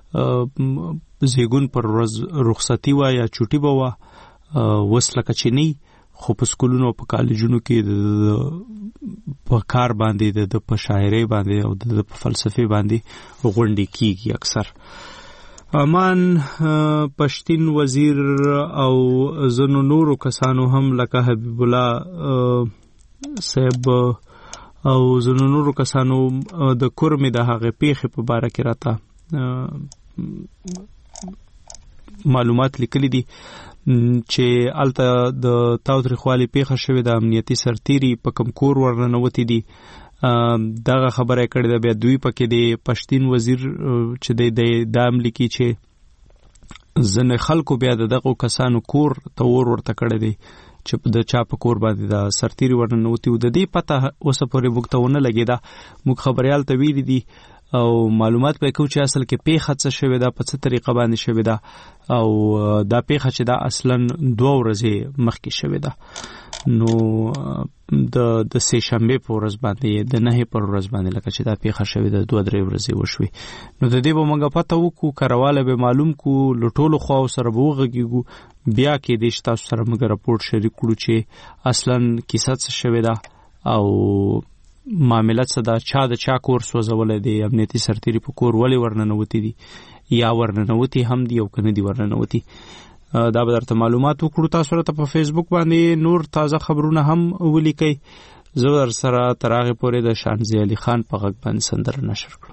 زیګون پر ورځ رخصتي وه یا چوټي به وه اوس لکه چې نه خو په سکولونو او په کالجونو کې د په کار باندې د په شاعرۍ باندې او د په فلسفې باندې غونډې کېږي اکثر. امان پښتين وزیر او زنو نورو کسانو هم لکه حبیب الله صاحب او زنو نورو کسانو د کورمې د هغه پیښې په باره کې راته معلومات لیکلي دي. چې الته د تاوتریخوالي پیښه شوې د امنیتي سرتیري په کم کور ورننوتي دي دغه خبره کړې ده. بیا دوی پکې د پښتین وزیر چې د دام لیکي چې ځنې خلکو بیا دغه کسانو کور ته ور ورته کړی دی چې د چا په کور باندې د سرتیري ورننوتي و. د دې پته اوسه پورې موږ ته ونه لګېده. موږ خبریال ته ویلي دي او معلومات به کوو چې اصل کې پیښه څه شوې ده، په څه طریقه باندې شوې ده او دا پیښه چې دا اصلا دوه ورځې مخکې شوې ده. نو د د سه شنبه په ورځ باندې د نه پر ورځ باندې لکه چې دا پیښه شوې ده دوه درې ورځې وشوي. نو د دې به موږ پته وکړو، کارواله به معلوم کو، لټولو خو سره به وغږیږو، بیا کې د تاسو سره موږ راپورټ شریک کړو چې اصلا کیسه څه شوې ده او معاملات څه ده، چا د چا کور سوځولې دی، امنیتي سرتیري په کور ولې ورننوتي دي یا ورننوتي هم دي او کنه دي ورننوتي. دا به درته معلومات وکړو. تاسو ته په فیسبوک باندې نور تازه خبرونه هم ولیکئ. زه در سره تر هغه پورې د شانزي علي خان په غږ باندې سندره نشر کړم.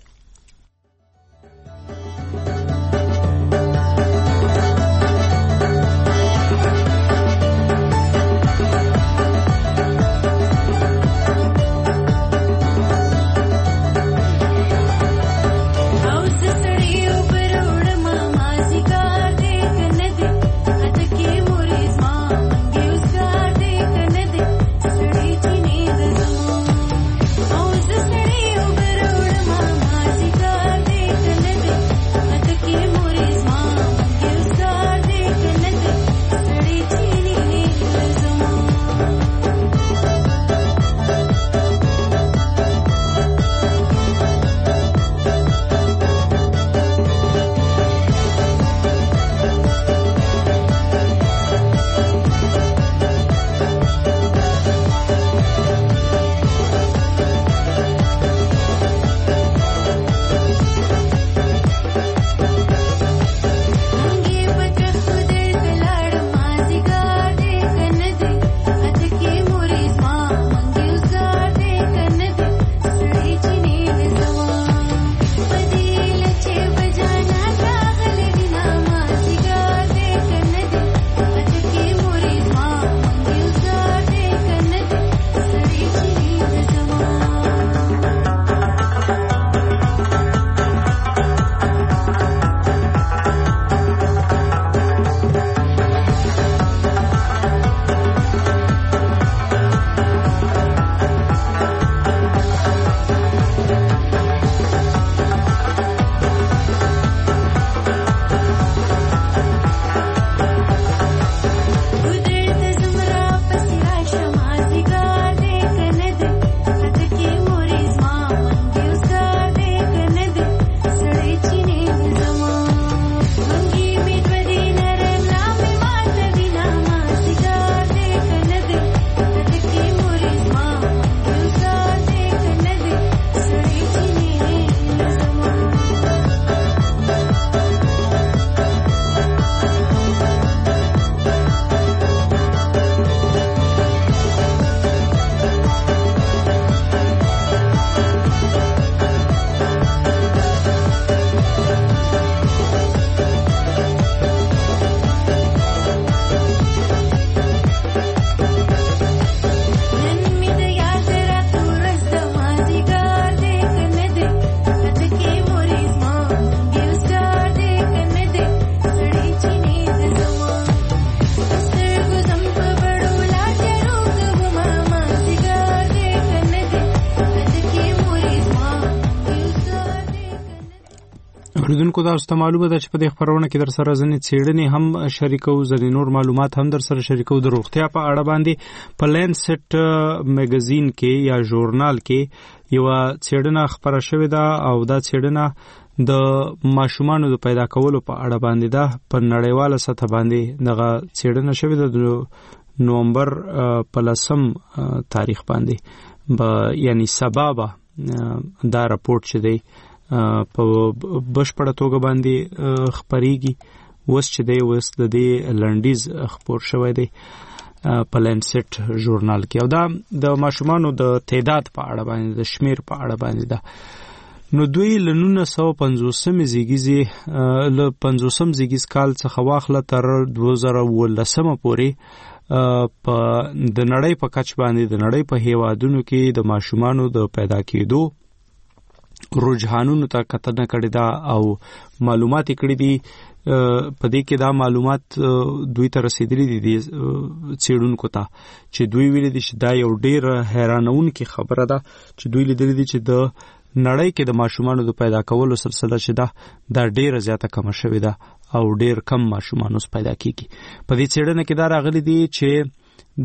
اوریدونکو دا ست معلومه ده چې په دې خبرونه کې در سره ځنې څېړنې هم شریکو، ځنې نور معلومات هم در سره شریکو. د روغتیا په اړه باندې په لینسټ میگزین کې یا ژورنال کې یو څېړنه خبره شوې ده او دا څېړنه د ماشومانو د پیدا کولو په اړه باندې ده. په نړیواله سطح باندې دغه څېړنه شوې ده د نومبر په لسم تاریخ باندې به یعنی سبا دا راپورټ چې دی په بشپړه توګه باندې خبريږي. اوس چې دی اوس د دې لنډیز خبر شوی دی په لینسټ ژورنال کې او دا د ماشومانو د تعداد په اړه باندې د شمیر په اړه باندې ده. نو دوی له نولس سوه پنځوسمې زیږیزې له پنځوسم زیږیز کال څخه واخله تر دوه زره اوولسمه پورې په د نړۍ په کچ باندې د نړۍ په هیوادونو کې د ماشومانو د پیدا کېدو رجحانونو ته کتنه کړې ده او معلومات یې کړي دي. په دې کې دا معلومات دوی ته رسیدلي دي څېړونکو ته چې دوی ویلي دي چې دا یو ډېر حیرانونکې خبره ده چې دوی لیدلي دي چې د نړۍ کې د ماشومانو د پیدا کولو سلسله چې ده دا ډېره زیاته کمه شوې ده او ډېر کم ماشومان اوس پیدا کېږي. په دې څېړنه کې دا راغلي دي چې د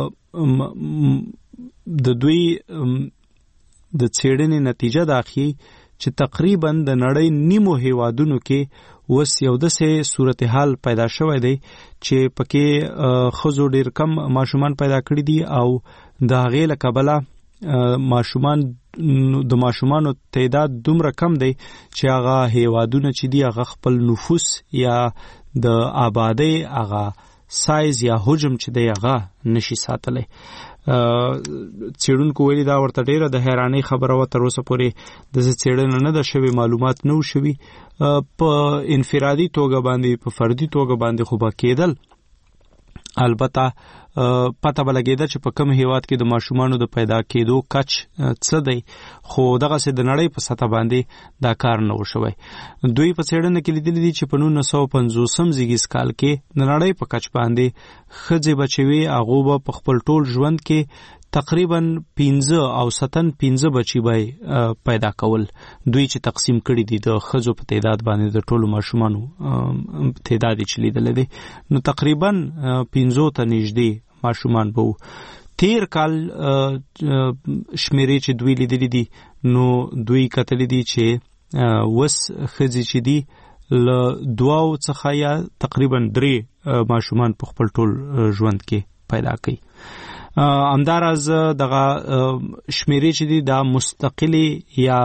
د دوی د څېړنې نتیجه دا ښیي چې تقریبا د نړۍ نیمو هیوادونو کې اوس یو داسې صورتحال پیدا شوی دی چې پکې ښځو ډېر کم ماشومان پیدا کړي دي او د هغې له کبله ماشومان د ماشومانو تعداد دومره کم دی چې هغه هیوادونه چې دي هغه خپل نفوس یا د آبادۍ هغه سایز یا حجم چې دی هغه نشي ساتلی. څېړونکو ویلي دا ورته ډېره د حیرانۍ خبره وه، تر اوسه پورې داسې څېړنه نه ده شوې، معلومات نه و شوي. په انفرادي توګه باندې په فردي توګه باندې خو به کېدل، البته پته به لګېده چې په کوم هیواد کې د ماشومانو د پیدا کېدو کچ څه دی، خو دغسې د نړۍ په سطح باندې دا کار نه و شوی. دوی په څېړنه کې لیدلي دي چې په نولس سوه پنځوسم زیږیز کال کې د نړۍ په کچ باندې ښځې به چې وي هغو به په خپل ټول ژوند کې تقریبا پنځه او ستن پنځه بچي به پیدا کول. دوی چې تقسیم کړي دي د ښځو په تعداد باندې د ټولو ماشومانو تعداد چې لیدلی دی، نو تقریبا پنځو ته نږدې ماشومان به وو. تیر کال شمیرې چې دوی لیدلی دي نو دوی کتلی دي چې وس ښځې چې دي له دوو څخه یا تقریبا درې ماشومان په خپل ټول ژوند کې پیدا کوي. همداراز دغه شمیرې چې دي دا مستقلي یا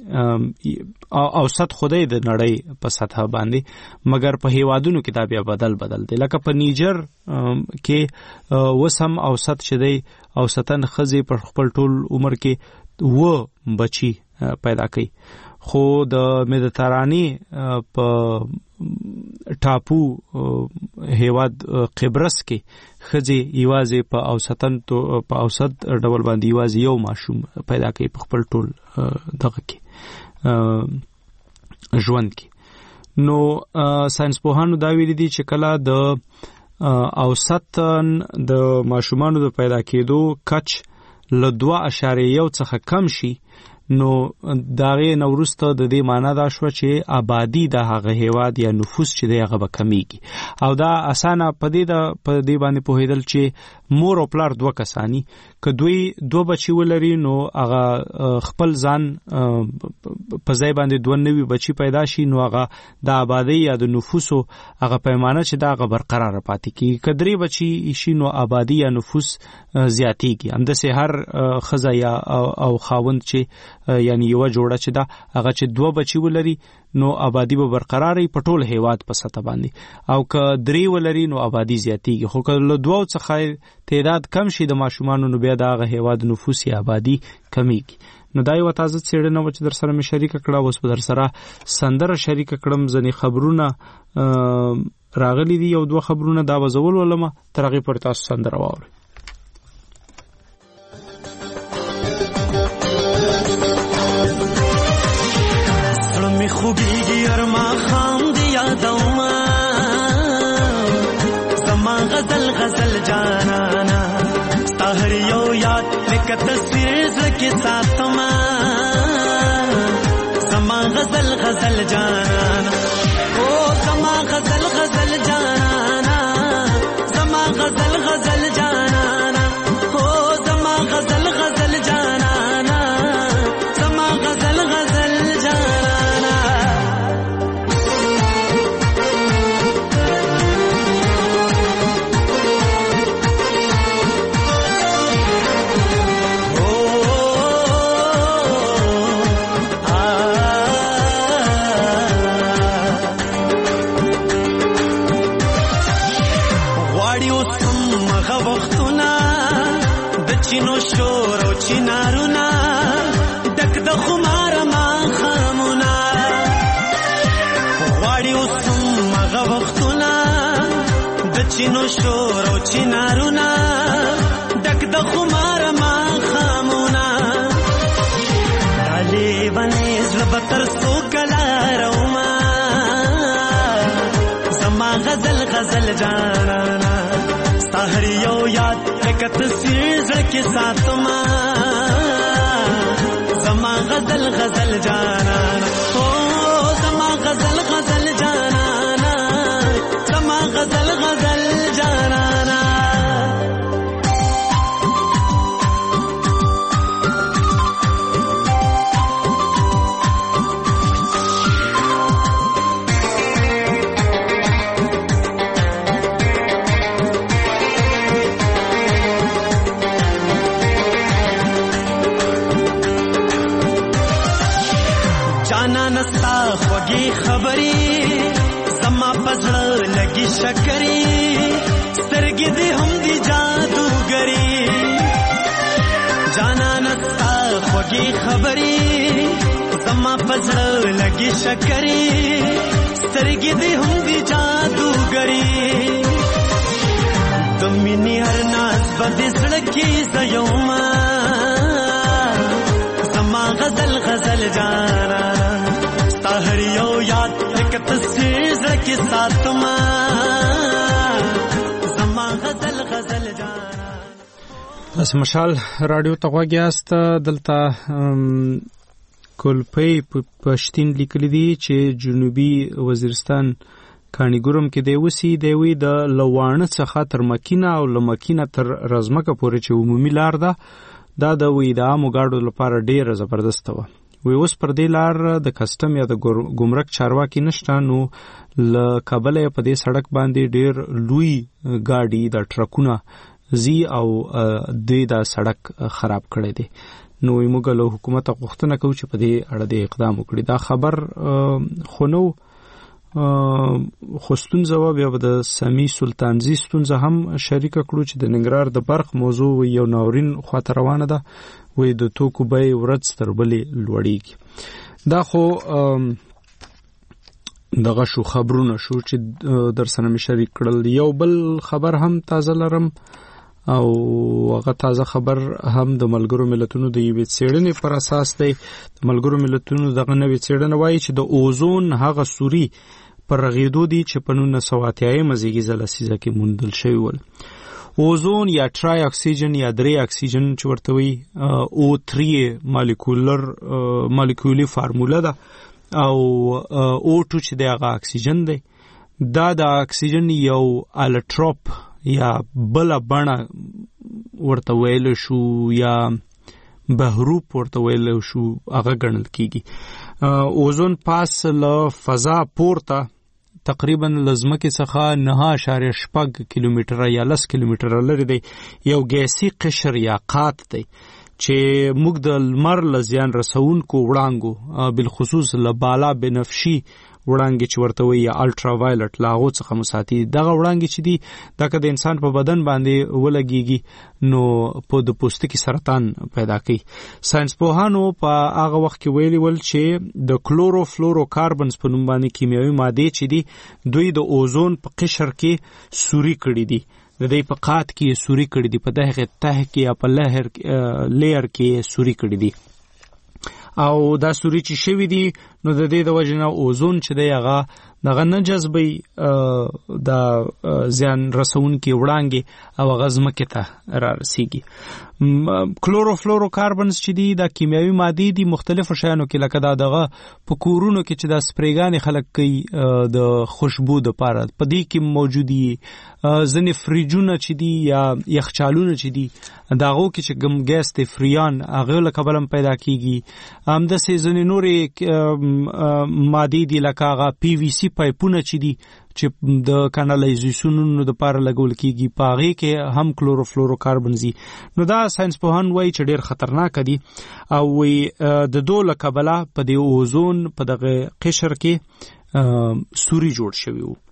اوسط خدای د نړۍ په سطح باندې، مګر په هیوادونو کې دا بیا بدل بدل دی. لکه په نیجر کې اوس هم اوسط چې دی اوسطن ښځې په خپل ټول عمر کې اوه بچي پیدا کوي، خو د مدیترانې په ټاپو هیواد قبرس کې ښځې یوازې په اوسطن په اوسط ډول باندې یوازې یو ماشوم پیدا کوي په خپل ټول دغه کې ژوند کې. نو ساینسپوهانو دا ویلي دي چې کله د اوسطن د ماشومانو د پیدا کېدو کچ له دوه اعشاریه یو څخه کم شي، نو داغه نو وروسته د دې معنا دا شو چې آبادی د هغه هیواد یا نفوس چې دی هغه به کمیږي. او دا اسانه په دې د په دې باندې پوهیدل چې مور او پلار دوه کسانی که دوی دوه بچي ولري نو هغه خپل ځان په ځای باندې دوه نوي بچي پیدا شي، نو هغه د آبادی یا د نفوسو هغه پیمانه چې دا هغه برقرار پاتې کیږي. که درې بچي شي نو آبادی یا نفوس زیاتیږي. همداسې هر ښځه یا او خاوند چې یعنی یو جوړه چې دا هغه چې دوه بچي ولري نو آبادی به برقراري په ټول هیواد په سطح باندې، او که درې ولري نو آبادی زیاتیږي. خو که له دوه څخه تعداد کم شي د ماشومانو نو بیا د هغه هیواد نفوس یا آبادی کمیږي. نو دا یو تازه څېړنه و چې در سره مې شریکه کړه. اوس به در سره سندره شریکه کړم. ځینې خبرونه راغلي دي، یو دوه خبرونه دا وزول ولمه تر هغې پورې تاسو سندره واورئ. خوبیږي ارما خام دی یادوما زما غزل غزل جانانا ستاهر یو یاد لکه تصویر زلکی ساتما زما غزل غزل جانانا او زما غزل غزل جانانا زما غزل غزل جانانا او زما غزل غزل جانانا زما غزل غزل جانانا چینو شور او چینارونه دک د خمار ما خان چینو شور او چینارونا ډک د خمار ما خامونا ډالې باندې زړه تر سو کلا روما زما غزل غزل جانانا سحر یو یاد لکه تصویر زړه کې ساتما زما غزل غزل جانانا او زما غزل غزل جانانا زما غزل غزل جانانا خبري سما پزړه لګي شکرې سترګې دې هم دي جادوګري جانان ستا خوږې خبري سما پزړه لګي شکرې سترګې دې هم دي جادوګري د مینې هر ناز بد زړه کې زيوما سما غزل غزل جانا هر یو یاد یک تصویر زکی ساتما زما غزل غزل جانا. اس مشال رادیو ته غوږیاست دلته کولپی پښتین لیکلی دی چې جنوبي وزیرستان کانیګورم کې دی وسی دی وی د لوانه څخه تر مکینه او لمکینه تر رزمکه پورې چې عمومي لار ده دا د وی د عامو ګاډو لپاره ډیره زبردست و وی اوس پر دې لار د کسټم یا د ګمرک چارواکي نشته نو ل کابل په دې سړک باندې ډیر لوی ګاډي د ټرکونه زی او دوی دا سړک خراب کړی دی نو موږ له حکومت غوښتنه کوو چې په دې اړه د اقدام وکړي دا خبر خو نو خوستون جواب یا د سمی سلطانزی ستونزه هم شریک کړو چې د ننګرهار د برخ موضوع یو ناورین خاطر روانه ده وې د توکو به ورځ تر بلې لوړیږي دا خو دغه شو خبرونه شو چې در سره مې شریک کړل یو بل خبر هم تازه لرم او هغه تازه خبر هم د ملګرو ملتونو د یوې څېړنې پر اساس دی د ملګرو ملتونو دغه نوې څېړنه وایي چې د اوزون هغه سوري پر رغېدو دي چې په نولس سوه اتیا مزیږي لسیزه کې موندل شوی ول اوزون یا ټرای اکسیجن یا درې اکسیجن چې ورته وي او تری مالیکولر مالیکولي فارموله ده او او ټو چې دغه اکسیجن دی دا د اکسیجن یو الټروپ یا بل بڼه ورته ویل شو یا بهروپ ورته ویل شو هغه ګڼل کیږي اوزون پاس له فضا پورته تقریبا لزمکه څخه نه اشاریه شپږ کیلومتر یا لس کیلومتر لري دی یو ګیسي قشر یا قات دی چې موږ د لمر لزیان رسونکو وړانګو بالخصوص له بالا بنفشي وړانګې چې ورته وي یا الټرا وایلټ لاغو څخه مساتی دغه وړانګې چې دي دغه د انسان په بدن باندې ولګيږي نو په د پوستکي سرطان پیدا کوي ساينس پوهانو په هغه وخت کې ویلي ول چې د کلورو فلورو کاربنز په نوم باندې کیمیاوي ماده چې دي دوی د اوزون په قشر کې سوري کړي دي د دې په قات کې سوري کړي دي په دغه ته کې یا په لهر لیر کې سوري کړي دي او دا سوري چې شوی دي نو د دې د وجنه اوزون چې دی هغه دغه نه جذبي د زیان رسون کې وړانګي او غزمکه ته را رسیږي کلوروفلورو کاربنز چې دي د کیمیاوي ماده دي مختلفو شیانو کې لکه دا دغه په کورونو کې چې د سپریګانې خلک کوي د خوشبو د پاره په دې کې موجودي ځنې فریجونه چې دي یا یخچالونه چې دي داغو کې چې ګم ګیس ته فریان هغه له کبلم پیدا کیږي هم د سیزن نورې ماده دي لکه هغه پی وی سی پایپونه چې دي چې د کانالایزیشنونو د پاره لګول کیږي پاغي کې هم کلوروفلورو کاربنزي نو دا ساينس پوهان وایي چې ډېر خطرناک دي او وي د دوله کبله په دی اوزون په دغه قشر کې سوري جوړ شوی وو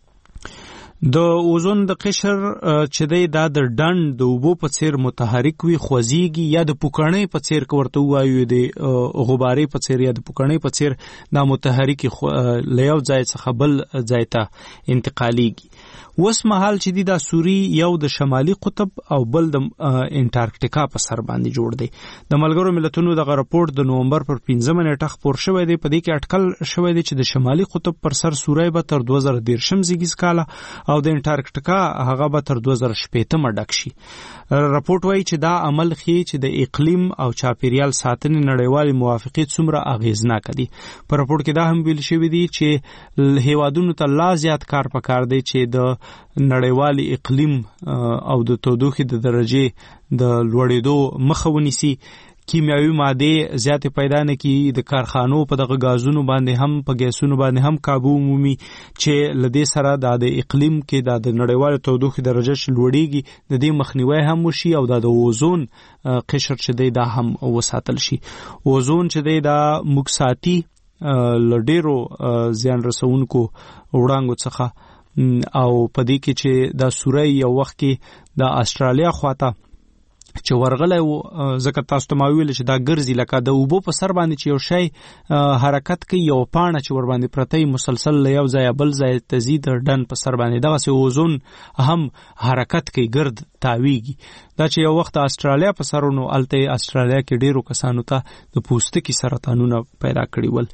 د اوزون د قشر چې دی دا د ډند د اوبو په څیر متحرک وي خوځيږي یا د پوکړنۍ په څیر ورته وایو د غبارې په څیر یا د پوکړنۍ په څیر دا متحرک لیاو ځای څخه بل ځای ته انتقاليږي وس مهال چې دی د سوري یو د شمالي قطب او بل د انټارکټیکا په سر باندې جوړ دی. د ملګرو ملتونو د راپور د نومبر پر پنځمه نیټه خپور شوی دی. په دې کې اټکل شوی دی چې د شمالي قطب پر سر سوري به تر دوه زره دېرشم زیږیز کاله او د انټارکټیکا هغه به تر دوه زره شپږم ډک شي. راپورټ وایي چې دا عمل ښيي چې د اقلیم او چاپیریال ساتنې نړیوالې موافقې څومره اغیزناک دي. په راپورټ کې دا هم ویل شوی دی چې هیوادونو ته لا زیات کار پکار دی چې د نړیوالې اقلیم او د تودوخې د درجې د لوړېدو مخه ونیسي، کیمیاوي ماده زیاتې پیدا نه کړي، د کارخانو په دغه غازونو باندې هم په ګیسونو باندې هم قابو مومي چې لدې سره د اقلیم کې د نړیوالې تودوخې درجه لوړېږي، د دې مخنیوي هم وشي او د اوزون قشر چې دی دا هم وساتل شي. اوزون چې دی دا مکساتی لډیرو زیان رسونکو وړانګو څخه او په دې کې چې د سوري یو وخت کې د استرالیا خواته چې ورغلی و، ځکه تاسو ته ما ویل چې دا ګرځي لکه د اوبو په سر باندې چې یو شی حرکت کوي، یو پاڼه چې ور باندې پرته مسلسل له یو ځای بل ځای ته ځي د ډن په سر باندې، دغسې اوزون هم حرکت کوي، ګرد تاویږي. دا چې یو وخت استرالیا په سر نو هلته استرالیا کې ډیرو کسانو ته د پوستکي سرطانونه پیدا کړي ول.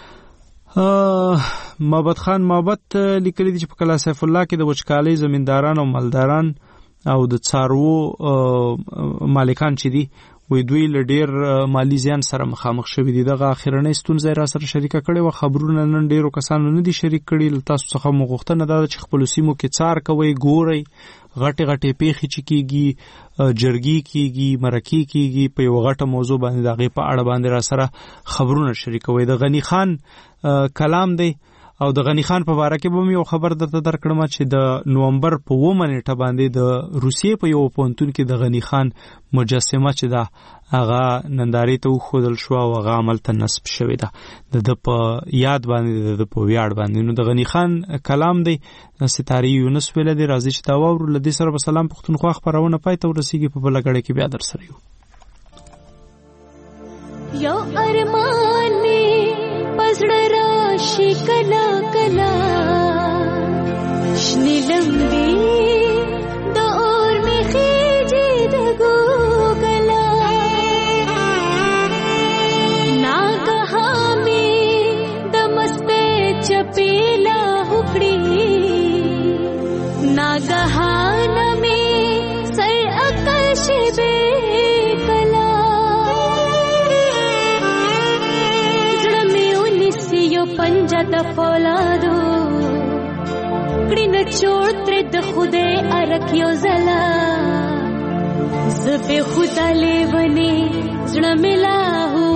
محبت خان محبت لیکلی دی چې په کلا سیف الله کې د وچکالۍ زمینداران او مالداران او د څارو مالکان چې دي وې دوی له ډیر مالی زیان سره مخامخ شوي دي. دغه اخرنۍ ستونزه را سره شریکه کړې و. خبرونه نن ډیرو کسانو نه دي شریک کړي. تاسو څخه مو غوښتنه ده چې خپل سیمو کې څار کوئ، ګورئ غټې غټې پیښې چې کیږي، جرګي کیږي، مرکې کیږي، په یو غټه موضوع باندې د هغې په اړه باندې را سره خبرونه شریکوئ. د غنی خان کلام دی او د غنی خان په باره کې به مې یو خبر درته درکړم چې د نومبر په اوومه نیټه باندې د روسیې په یو پوهنتون کې د غنی خان مجسمه چې ده هغه نندارې ته وښودل شوه او هغه عملته نصب شوې ده د ده په یاد باندې، د ده په ویاړ باندې. نو د غنی خان کلام دی ستارې یونس ویلی دی. راځي چې دا واورو. له دې سره به سلام پښتونخوا خپرونه پای ته ورسېږي. په بله ګړۍ کې بیا در سره یو. یو ارمان می پزړه راشي کلا کلا، شنې لمبې د اور می خېجې د ګوګلا، ناګها می د مستې چپېلا وکړي، ناګهان می سر عقل شي بې کلا، پنجا د فولادو کړي نه چوړ ترې د خدای ارک یو زلا، زه به خدا لیونی زړه مې لاهو